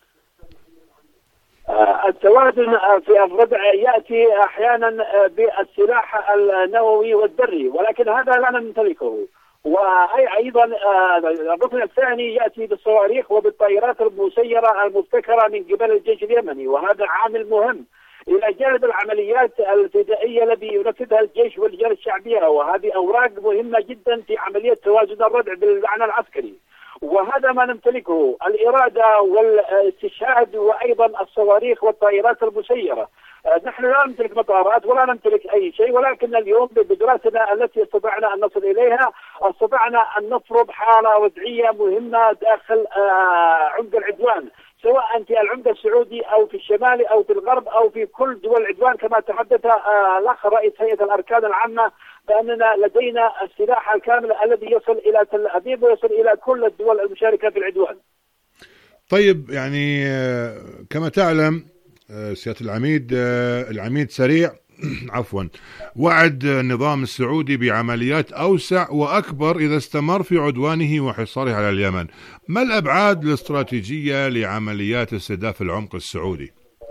التوازن في الردع يأتي أحيانا بالسلاح النووي والذري، ولكن هذا لا نمتلكه. وأيضا الركن الثاني يأتي بالصواريخ وبالطائرات المسيرة المبتكرة من قبل الجيش اليمني، وهذا عامل مهم إلى جانب العمليات الفدائية التي ينفذها الجيش واللجان الشعبية، وهذه أوراق مهمة جدا في عملية توازن الردع بالمعنى العسكري، وهذا ما نمتلكه: الإرادة والاستشهاد وأيضا الصواريخ والطائرات المسيرة. نحن لا نمتلك مطارات ولا نمتلك أي شيء، ولكن اليوم بقدراتنا التي استطعنا أن نصل إليها استطعنا أن نفرض حالة ردعية مهمة داخل عمق العدوان، سواء في العمق السعودي أو في الشمال أو في الغرب أو في كل دول العدوان، كما تحدث الأخ رئيس هيئة الأركان العامة بأننا لدينا السلاح الكامل الذي يصل إلى تل أبيب ويصل إلى كل الدول المشاركة في العدوان.
طيب، يعني كما تعلم سيادة العميد العميد سريع عفوا وعد النظام السعودي بعمليات أوسع وأكبر إذا استمر في عدوانه وحصاره على اليمن. ما الأبعاد الاستراتيجية لعمليات استهداف العمق السعودي؟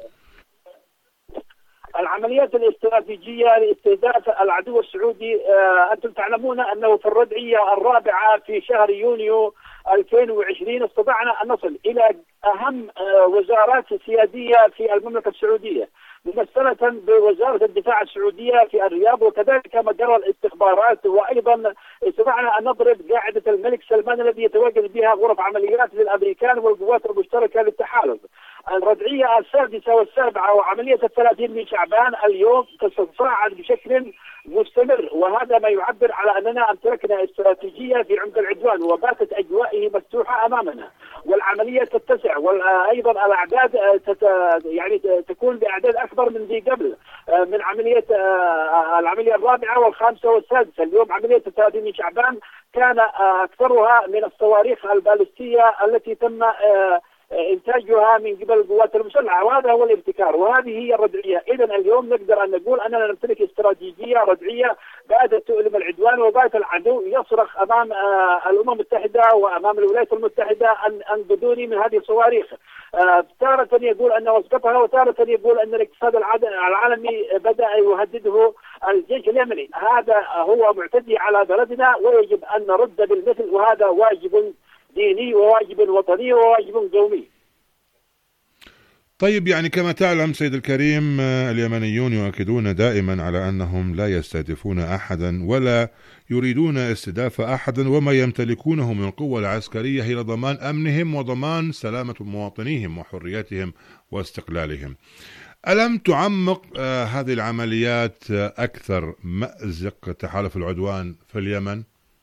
العمليات الاستراتيجية لاستهداف العدو السعودي، آه أنتم تعلمون أنه في الردعية الرابعة في شهر يونيو ألفين وعشرين استطعنا أن نصل إلى أهم آه وزارات سيادية في المملكة السعودية، ممثلة بوزارة الدفاع السعودية في الرياض، وكذلك مجرى الاستخبارات، وأيضا استطعنا أن نضرب قاعدة الملك سلمان الذي يتواجد بها غرف عمليات للأمريكان والقوات المشتركة للتحالف. الردعية السادسة والسابعة وعملية الثلاثين من شعبان اليوم تتصاعد بشكل مستمر، وهذا ما يعبر على أننا أمتلكنا استراتيجية في عمق العدوان وباتت أجوائه مفتوحة أمامنا، والعملية تتسع، وأيضا الأعداد تت... يعني تكون بأعداد أكبر من ذي قبل، من عملية العملية الرابعة والخامسة والسادسة. اليوم عملية الثلاثين من شعبان كان أكثرها من الصواريخ البالستية التي تم إنتاجها من قبل القوات المسلحة، وهذا هو الابتكار، وهذه هي الردعية. إذن اليوم نقدر أن نقول أننا نمتلك استراتيجية ردعية باتت تؤلم العدوان، وبات العدو يصرخ أمام الأمم المتحدة وأمام الولايات المتحدة أن أنقذوني من هذه الصواريخ. تارة يقول أن وسقطها، وتارة يقول أن الاقتصاد العالمي بدأ يهدده الجيش اليمني. هذا هو معتدي على بلدنا ويجب أن نرد بالمثل، وهذا واجب ديني وواجب وطني وواجب قومي.
طيب يعني كما تعلم سيد الكريم اليمنيون يؤكدون دائما على أنهم لا يستهدفون أحدا ولا يريدون استهداف أحدا، وما يمتلكونه من القوة العسكرية هي لضمان أمنهم وضمان سلامة مواطنيهم وحريتهم واستقلالهم. ألم تعمق آه هذه العمليات آه أكثر مأزق تحالف العدوان في اليمن؟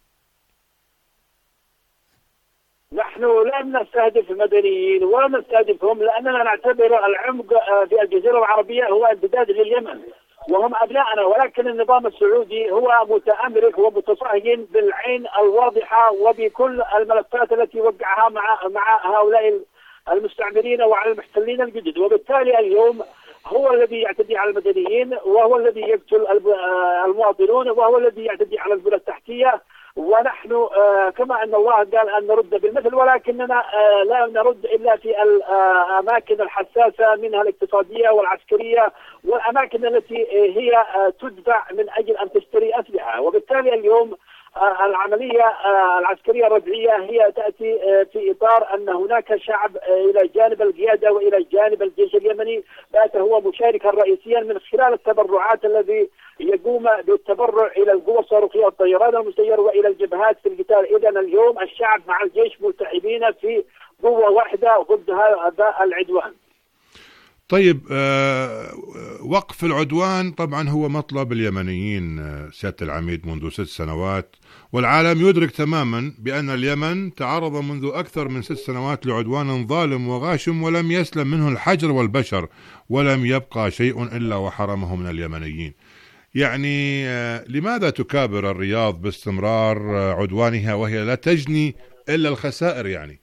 نحن لا نستهدف المدنيين ولا نستهدفهم، لأننا نعتبر العمق في الجزيرة العربية هو امتداد لليمن وهم أبنائنا، ولكن النظام السعودي هو متأمرك ومتصهين بالعين الواضحة وبكل الملفات التي وقعها مع مع هؤلاء المستعمرين وعلى المحتلين الجدد، وبالتالي اليوم هو الذي يعتدي على المدنيين وهو الذي يقتل المواطنون وهو الذي يعتدي على البنى التحتية. ونحن آه كما أن الله قال أن نرد بالمثل، ولكننا آه لا نرد إلا في الأماكن الحساسة منها الاقتصادية والعسكرية والأماكن التي هي آه تدفع من أجل أن تشتري أسلحة. وبالتالي اليوم آه العملية آه العسكرية الردعية هي تأتي آه في إطار أن هناك شعب آه إلى جانب القيادة وإلى جانب الجيش اليمني بات هو مشاركا رئيسيا من خلال التبرعات الذي يقوم بالتبرع إلى القوى الصاروخية والطيران المسير وإلى الجبهات في القتال. إذن اليوم الشعب مع الجيش ملتحمين في قوة واحدة ضد هذا العدوان.
طيب آه وقف العدوان طبعا هو مطلب اليمنيين آه سيادة العميد منذ ست سنوات، والعالم يدرك تماما بأن اليمن تعرض منذ أكثر من ست سنوات لعدوان ظالم وغاشم ولم يسلم منه الحجر والبشر، ولم يبقى شيء إلا وحرمه من اليمنيين. يعني آه لماذا تكابر الرياض باستمرار آه عدوانها وهي لا تجني إلا الخسائر؟ يعني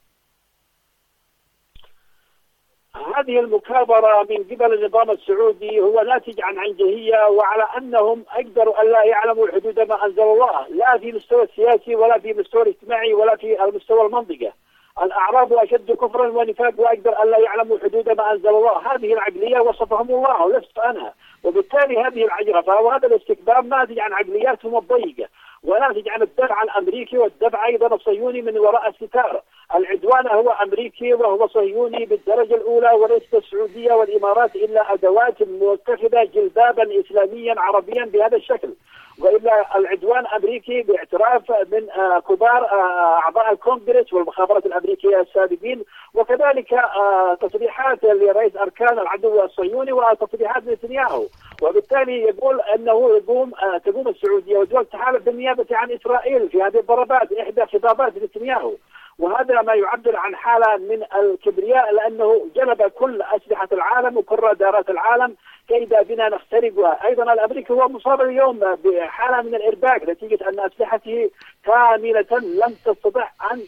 هذه المكابرة من قبل النظام السعودي هو ناتج عن عنجهية، وعلى أنهم أقدروا أن لا يعلموا حدود ما أنزل الله، لا في المستوى السياسي ولا في المستوى الاجتماعي ولا في المستوى المنطقة. الأعراب أشد كفرا ونفاق وأقدر أن لا يعلموا حدود ما أنزل الله. هذه العقلية وصفهم الله ولست أنا، وبالتالي هذه العجرفة وهذا الاستكبار ناتج عن عقلياتهم الضيقة وناتج عن الدفع الأمريكي والدفع أيضا الصهيوني من وراء الستار. العدوان هو أمريكي وهو صهيوني بالدرجة الأولى، وليست السعودية والإمارات إلا أدوات متخذة جلبابا إسلاميا عربيا بهذا الشكل، وإلا العدوان أمريكي باعتراف من كبار أعضاء الكونغرس والمخابرات الأمريكية السابقين، وكذلك تصريحات لرئيس أركان العدو الصهيوني وتصريحات نتنياهو. وبالتالي يقول أنه يقوم تقوم السعودية ودول التحالف بالنيابة عن إسرائيل في هذه الضربات إحدى خطابات نتنياهو، وهذا ما يعبر عن حالة من الكبرياء، لأنه جلب كل أسلحة العالم وكل رادارات العالم كيدا بنا نخترقها. أيضا الأمريكي هو مصاب اليوم بحالة من الإرباك نتيجة أن أسلحته كاملة لم تستطع أن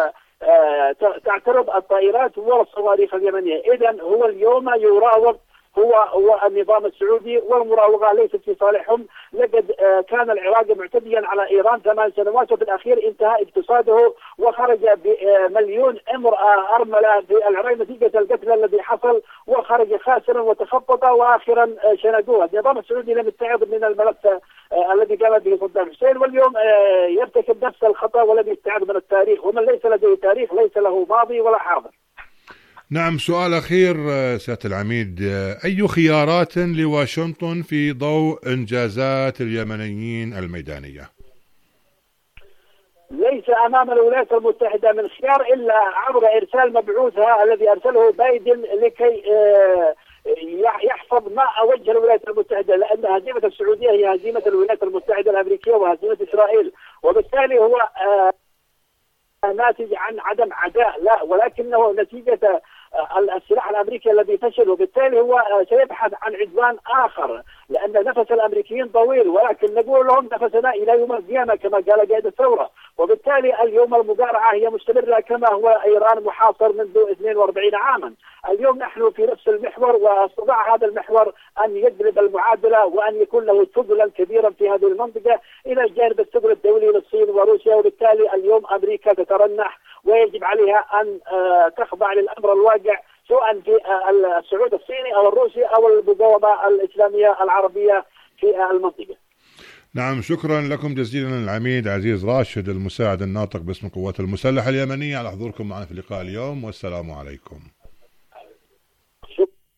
تعترض الطائرات ولا الصواريخ اليمنية. إذن هو اليوم يراوغ هو هو النظام السعودي، والمراوغة ليست في صالحهم. لقد كان العراق معتديا على إيران ثمان سنوات وفي الأخير انتهى اقتصاده وخرج بمليون امرأة أرملة في العراق نتيجة القتل الذي حصل، وخرج خاسرا وتخبط وآخرا شنقوه. النظام السعودي لم يتعظ من الملف الذي قام به صدام حسين، واليوم يرتكب نفس الخطأ ولم يتعظ من التاريخ، ومن ليس لديه تاريخ ليس له ماضي ولا حاضر.
نعم، سؤال أخير سيادة العميد، أي خيارات لواشنطن في ضوء إنجازات اليمنيين الميدانية؟
ليس أمام الولايات المتحدة من خيار إلا عبر إرسال مبعوثها الذي أرسله بايدن لكي يحفظ ما وجه الولايات المتحدة، لأن هزيمة السعودية هي هزيمة الولايات المتحدة الأمريكية وهزيمة إسرائيل، وبالتالي هو ناتج عن عدم عداء لا، ولكنه نتيجة السلاح الأمريكي الذي فشل، وبالتالي هو سيبحث عن عدوان آخر، لأن نفس الأمريكيين طويل، ولكن نقول لهم نفسنا إلى يوم القيامة كما قال قائد الثورة. وبالتالي اليوم المقارعة هي مستمرة كما هو إيران محاصر منذ اثنين وأربعين عاما. اليوم نحن في نفس المحور، واستطاع هذا المحور أن يجلب المعادلة وأن يكون له ثقلا كبيرا في هذه المنطقة إلى جانب الثقل الدولي للصين وروسيا. وبالتالي اليوم أمريكا تترنح ويجب عليها أن تخضع للأمر الواقع، سواء في الصعود الصيني أو الروسي أو المقاومة الإسلامية العربية في المنطقة.
نعم، شكرا لكم جزيلا العميد عزيز راشد المساعد الناطق باسم القوات المسلحة اليمنية على حضوركم معنا في اللقاء اليوم، والسلام عليكم.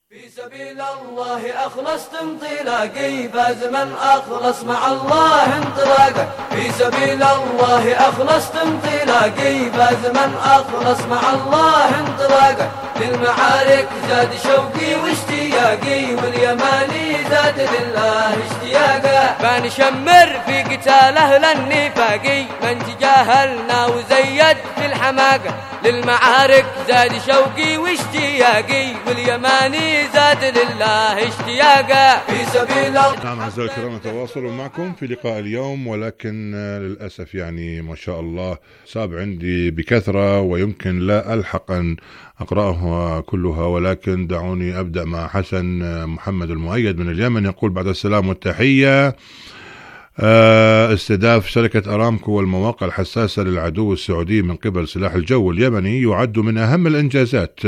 في سبيل الله أخلصت انطلاقي، فاز من أخلص مع الله انطلاقه. في سبيل الله أخلصت انطلاقي، فاز من أخلص مع الله انطلاقه. للمعارك زاد شوقي واشتياقي، واليماني زاد لله اشتياقه. فنشمر في قتال أهل النفاقي، من تجاهلنا وزيد في الحماقة. للمعارك زاد شوقي واشتياقي، واليماني زاد لله اشتياقه. في سبيل الله.
نعم أعزائي الكرام، نتواصل معكم في لقاء اليوم، ولكن للأسف يعني ما شاء الله صاب عندي بكثرة ويمكن لا ألحق أن أقرأها كلها، ولكن دعوني أبدأ مع حسن محمد المؤيد من اليمن. يقول: بعد السلام والتحية، استهداف شركة أرامكو والمواقع الحساسة للعدو السعودي من قبل سلاح الجو اليمني يعد من أهم الإنجازات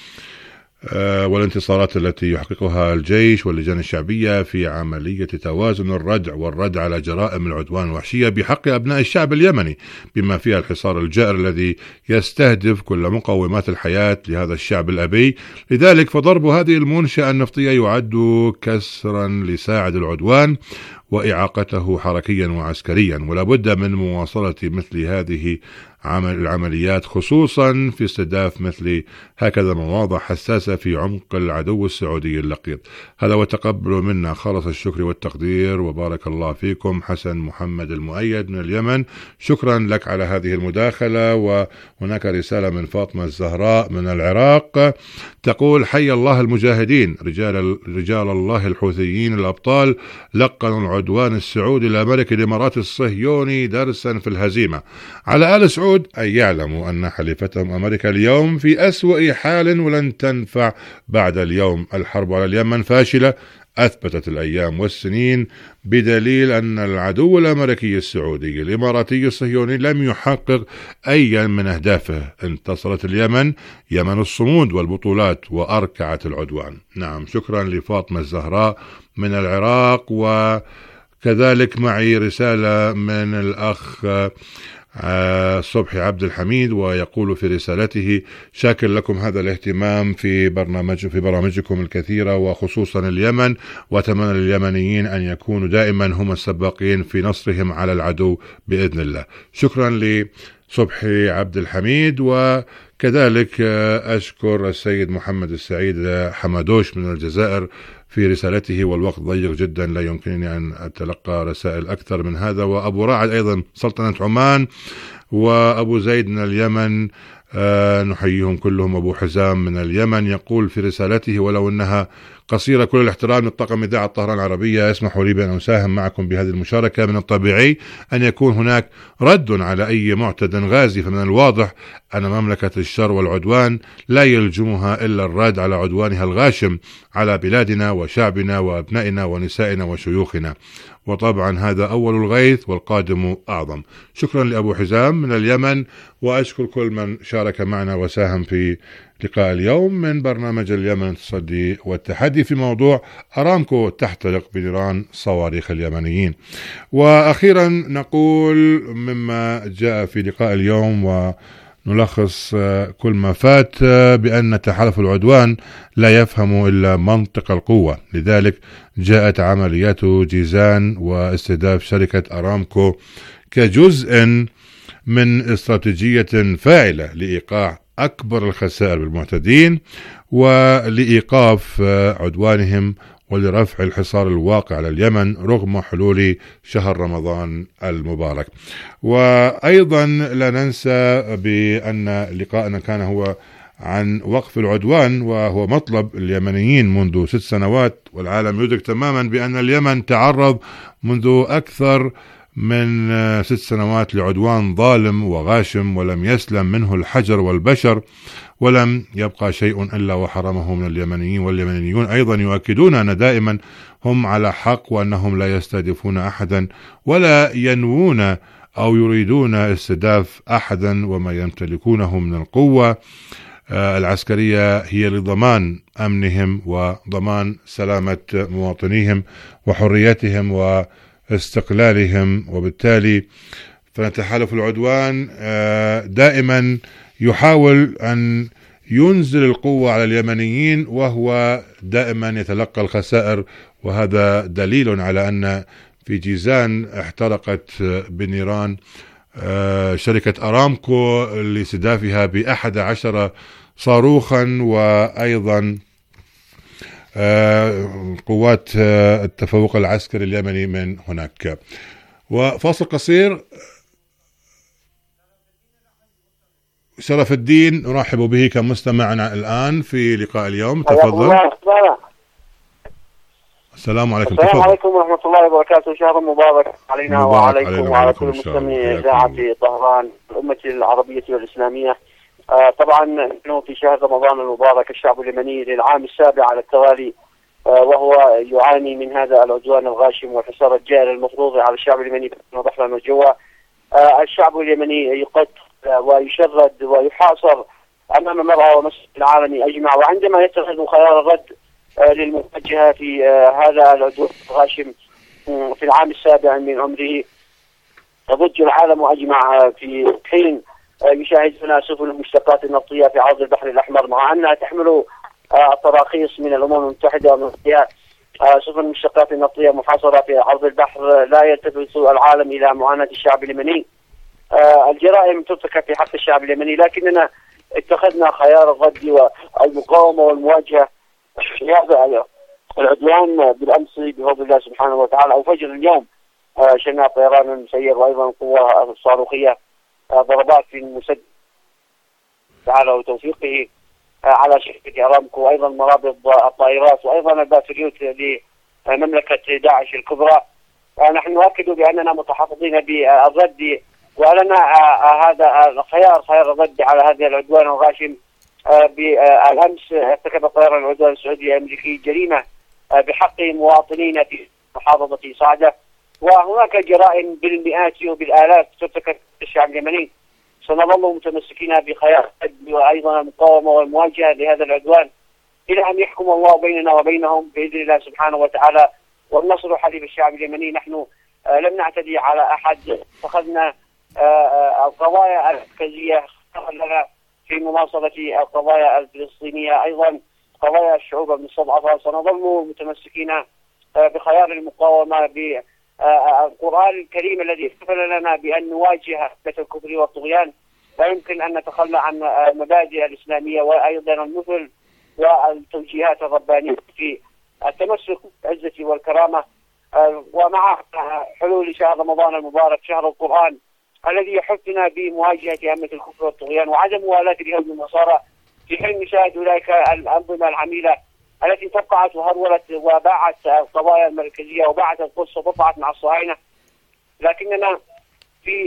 والانتصارات التي يحققها الجيش واللجان الشعبية في عملية توازن الردع والرد على جرائم العدوان الوحشية بحق أبناء الشعب اليمني، بما فيها الحصار الجائر الذي يستهدف كل مقومات الحياة لهذا الشعب الأبي. لذلك فضرب هذه المنشأة النفطية يعد كسرا لساعد العدوان وإعاقته حركيا وعسكريا، ولا بد من مواصلة مثل هذه عمل العمليات، خصوصا في استهداف مثل هكذا مواضع حساسة في عمق العدو السعودي اللقيط. هذا وتقبل منا خالص الشكر والتقدير، وبارك الله فيكم. حسن محمد المؤيد من اليمن، شكرا لك على هذه المداخلة. وهناك رسالة من فاطمة الزهراء من العراق تقول: حي الله المجاهدين، رجال, رجال الله الحوثيين الأبطال لقنوا العدوان السعودي لملك الإمارات الصهيوني درسا في الهزيمة. على آل سعود أن يعلموا أن حليفتهم أمريكا اليوم في أسوأ حال ولن تنفع بعد اليوم. الحرب على اليمن فاشلة، أثبتت الأيام والسنين، بدليل أن العدو الأمريكي السعودي الإماراتي الصهيوني لم يحقق أي من أهدافه. انتصرت اليمن، يمن الصمود والبطولات، وأركعت العدوان. نعم، شكرا لفاطمة الزهراء من العراق. وكذلك معي رسالة من الأخ صبحي عبد الحميد، ويقول في رسالته: شاكر لكم هذا الاهتمام في برنامج في برامجكم الكثيرة وخصوصا اليمن، وأتمنى لليمنيين أن يكونوا دائما هم السباقين في نصرهم على العدو بإذن الله. شكرا لصبحي عبد الحميد. وكذلك أشكر السيد محمد السعيد حمادوش من الجزائر في رسالته، والوقت ضيق جدا لا يمكنني أن أتلقى رسائل أكثر من هذا. وأبو راعد أيضا سلطنة عمان، وأبو زيد من اليمن، آه نحييهم كلهم. أبو حزام من اليمن يقول في رسالته: ولو أنها قصيرة كل الاحترام للطاقم إذاعة طهران العربية، اسمحوا لي بأن أساهم معكم بهذه المشاركة. من الطبيعي أن يكون هناك رد على أي معتد غازي، فمن الواضح أن مملكة الشر والعدوان لا يلجمها إلا الرد على عدوانها الغاشم على بلادنا وشعبنا وأبنائنا ونسائنا وشيوخنا، وطبعا هذا أول الغيث والقادم أعظم. شكرا لأبو حزام من اليمن، وأشكر كل من شارك معنا وساهم في لقاء اليوم من برنامج اليمن التصدي والتحدي في موضوع أرامكو تحترق بنيران صواريخ اليمنيين. وأخيرا نقول مما جاء في لقاء اليوم ونلخص كل ما فات بأن تحالف العدوان لا يفهم إلا منطق القوة، لذلك جاءت عمليات جيزان واستهداف شركة أرامكو كجزء من استراتيجية فاعلة لإيقاع أكبر الخسائر بالمعتدين ولإيقاف عدوانهم ولرفع الحصار الواقع على اليمن رغم حلول شهر رمضان المبارك. وأيضا لا ننسى بأن لقاءنا كان هو عن وقف العدوان، وهو مطلب اليمنيين منذ ست سنوات، والعالم يدرك تماما بأن اليمن تعرض منذ أكثر من ست سنوات لعدوان ظالم وغاشم، ولم يسلم منه الحجر والبشر، ولم يبقى شيء إلا وحرمه من اليمنيين. واليمنيون أيضا يؤكدون أن دائما هم على حق، وأنهم لا يستهدفون أحدا ولا ينوون أو يريدون استهداف أحدا، وما يمتلكونه من القوة العسكرية هي لضمان أمنهم وضمان سلامة مواطنيهم وحريتهم و استقلالهم. وبالتالي فنتحالف العدوان دائما يحاول أن ينزل القوة على اليمنيين وهو دائما يتلقى الخسائر، وهذا دليل على أن في جيزان احترقت بنيران شركة أرامكو لاستهدافها بأحد عشر صاروخا، وأيضا قوات التفوق العسكري اليمني من هناك. وفاصل قصير. شرف الدين نرحب به كمستمعنا الآن في لقاء اليوم، تفضل. السلام عليكم.
السلام عليكم ورحمة الله وبركاته. شهر مبارك علينا مبارك وعليكم علينا وعلى كل مستمعي إذاعة طهران الأمة العربية والإسلامية. آه طبعا نحن في شهر رمضان المبارك، الشعب اليمني للعام السابع على التوالي آه وهو يعاني من هذا العدوان الغاشم والحصار الجائر المفروض على الشعب اليمني بحرا وجوا. آه الشعب اليمني يقتل ويشرد ويحاصر أمام المرأة ومسجد العالمي أجمع، وعندما يتخذ خيار الرد آه للمواجهة في آه هذا العدوان الغاشم في العام السابع من عمره، يضج العالم أجمع في حين يشاهد هنا سفن المشتقات النفطية في عرض البحر الأحمر، مع أنها تحمل التراخيص من الأمم المتحدة ومن سفن المشتقات النفطية محاصرة في عرض البحر. لا يلتفت العالم إلى معاناة الشعب اليمني. الجرائم ترتكب في حق الشعب اليمني، لكننا اتخذنا خيار الرد والمقاومة والمواجهة في هذا العدوان. بالأمس بفضل الله سبحانه وتعالى أو فجر اليوم شننا طيران مسير وأيضا قوة الصاروخية ضربات في المسدس تعالى وتوفيقه على شركة أرامكو، وأيضا مرابط الطائرات، وأيضا الباتريوت لمملكة داعش الكبرى. نحن نؤكد بأننا متحفظين بالرد، ولنا هذا الخيار خيار الرد على هذا العدوان الغاشم. بالأمس ارتكب طيران العدوان السعودي الأمريكي جريمة بحق مواطنين في محافظة صعدة، وهناك جرائم بالمئات وبالآلاف ترتكب في الشعب اليمني. سنظل متمسكين بخيار الرد وأيضا المقاومة والمواجهة لهذا العدوان إلى أن يحكم الله بيننا وبينهم بإذن الله سبحانه وتعالى، والنصر حليف الشعب اليمني. نحن لم نعتدي على أحد، اتخذنا القضايا المركزية لنا في مناصرة القضايا الفلسطينية، أيضا قضايا الشعوب المستضعفة. سنظل متمسكين بخيار المقاومة بالقرآن الكريم الذي كفل لنا بأن نواجه حدة الكفر والطغيان. لا يمكن أن نتخلى عن المبادئ الإسلامية وأيضا المثل والتوجيهات الربانية في التمسك بالعزة والكرامة. ومع حلول شهر رمضان المبارك، شهر القرآن الذي يحثنا بمواجهة أمة الكفر والطغيان وعدم موالاة اليهود والنصارى، في حين نشاهد أولئك الأنظمة العميلة التي توقعت وهرولت وباعت القضايا المركزية وباعت القدس وقطعت مع الصهاينة. لكننا في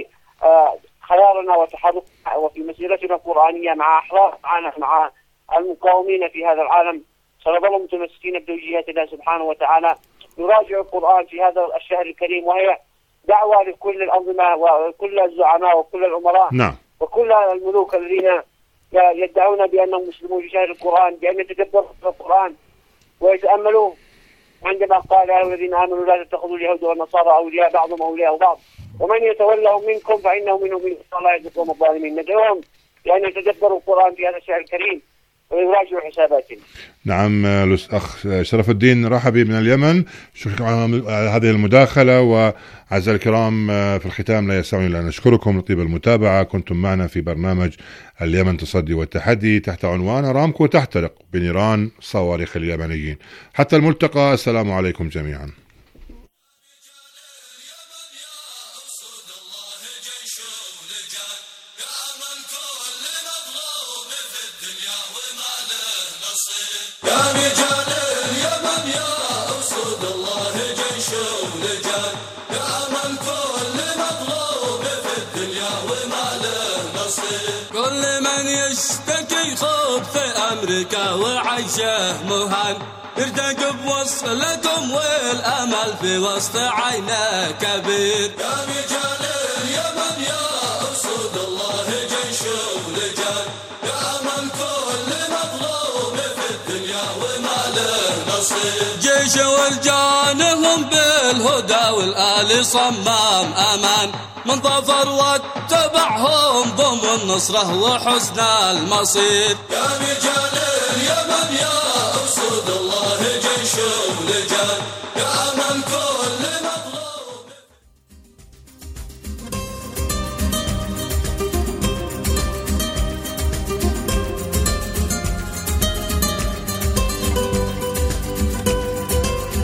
خيارنا وتحركنا وفي مسيرتنا القرآنية مع أحرار مع المقاومين في هذا العالم سنظل متمسكين بتوجيهات الله سبحانه وتعالى. نراجع القرآن في هذا الشهر الكريم، وهي دعوة لكل الأنظمة وكل الزعماء وكل الأمراء
نعم.
وكل الملوك الذين يدعون بأنهم مسلمون في شهر القرآن، بأن يتدبروا القرآن ويتأملوا عندما قال يا الذين آمنوا لا تتخذوا اليهود والنصارى أولياء بعضهم أولياء بعض ومن يتولهم منكم فإنه منهم من الله يجزيهم الظالمين. ندعوهم بأن يتدبروا القرآن في هذا الشهر الكريم ويراجعوا حساباتهم.
نعم الأخ شرف الدين رحبي من اليمن، شكرا على هذه المداخلة. وأعزائي الكرام في الختام لا يسعني إلا أن أشكركم لطيب المتابعة. كنتم معنا في برنامج اليمن تصدي والتحدي تحت عنوان أرامكو تحترق بنيران صواريخ اليمنيين. حتى الملتقى، السلام عليكم جميعا.
يا رجال اليمن يا أسود الله جيش ولجان، يا من كل مظلوم في الدنيا وما له نصيب. كل من يشتكي خوف في أمريكا وعيشه مهان، يرتقب وصلكم والأمل في وسط عينه كبير. يا رجال اليمن يا أسود الله جيش ولجان، يا من كل مظلوم في الدنيا وما له نصيب. جيش والجان هم بالهدى
والآل صمام أمان من ظفر واتبعهم ضم النصرة وحسن المصير.
يا رجال اليمن يا أسود الله جيش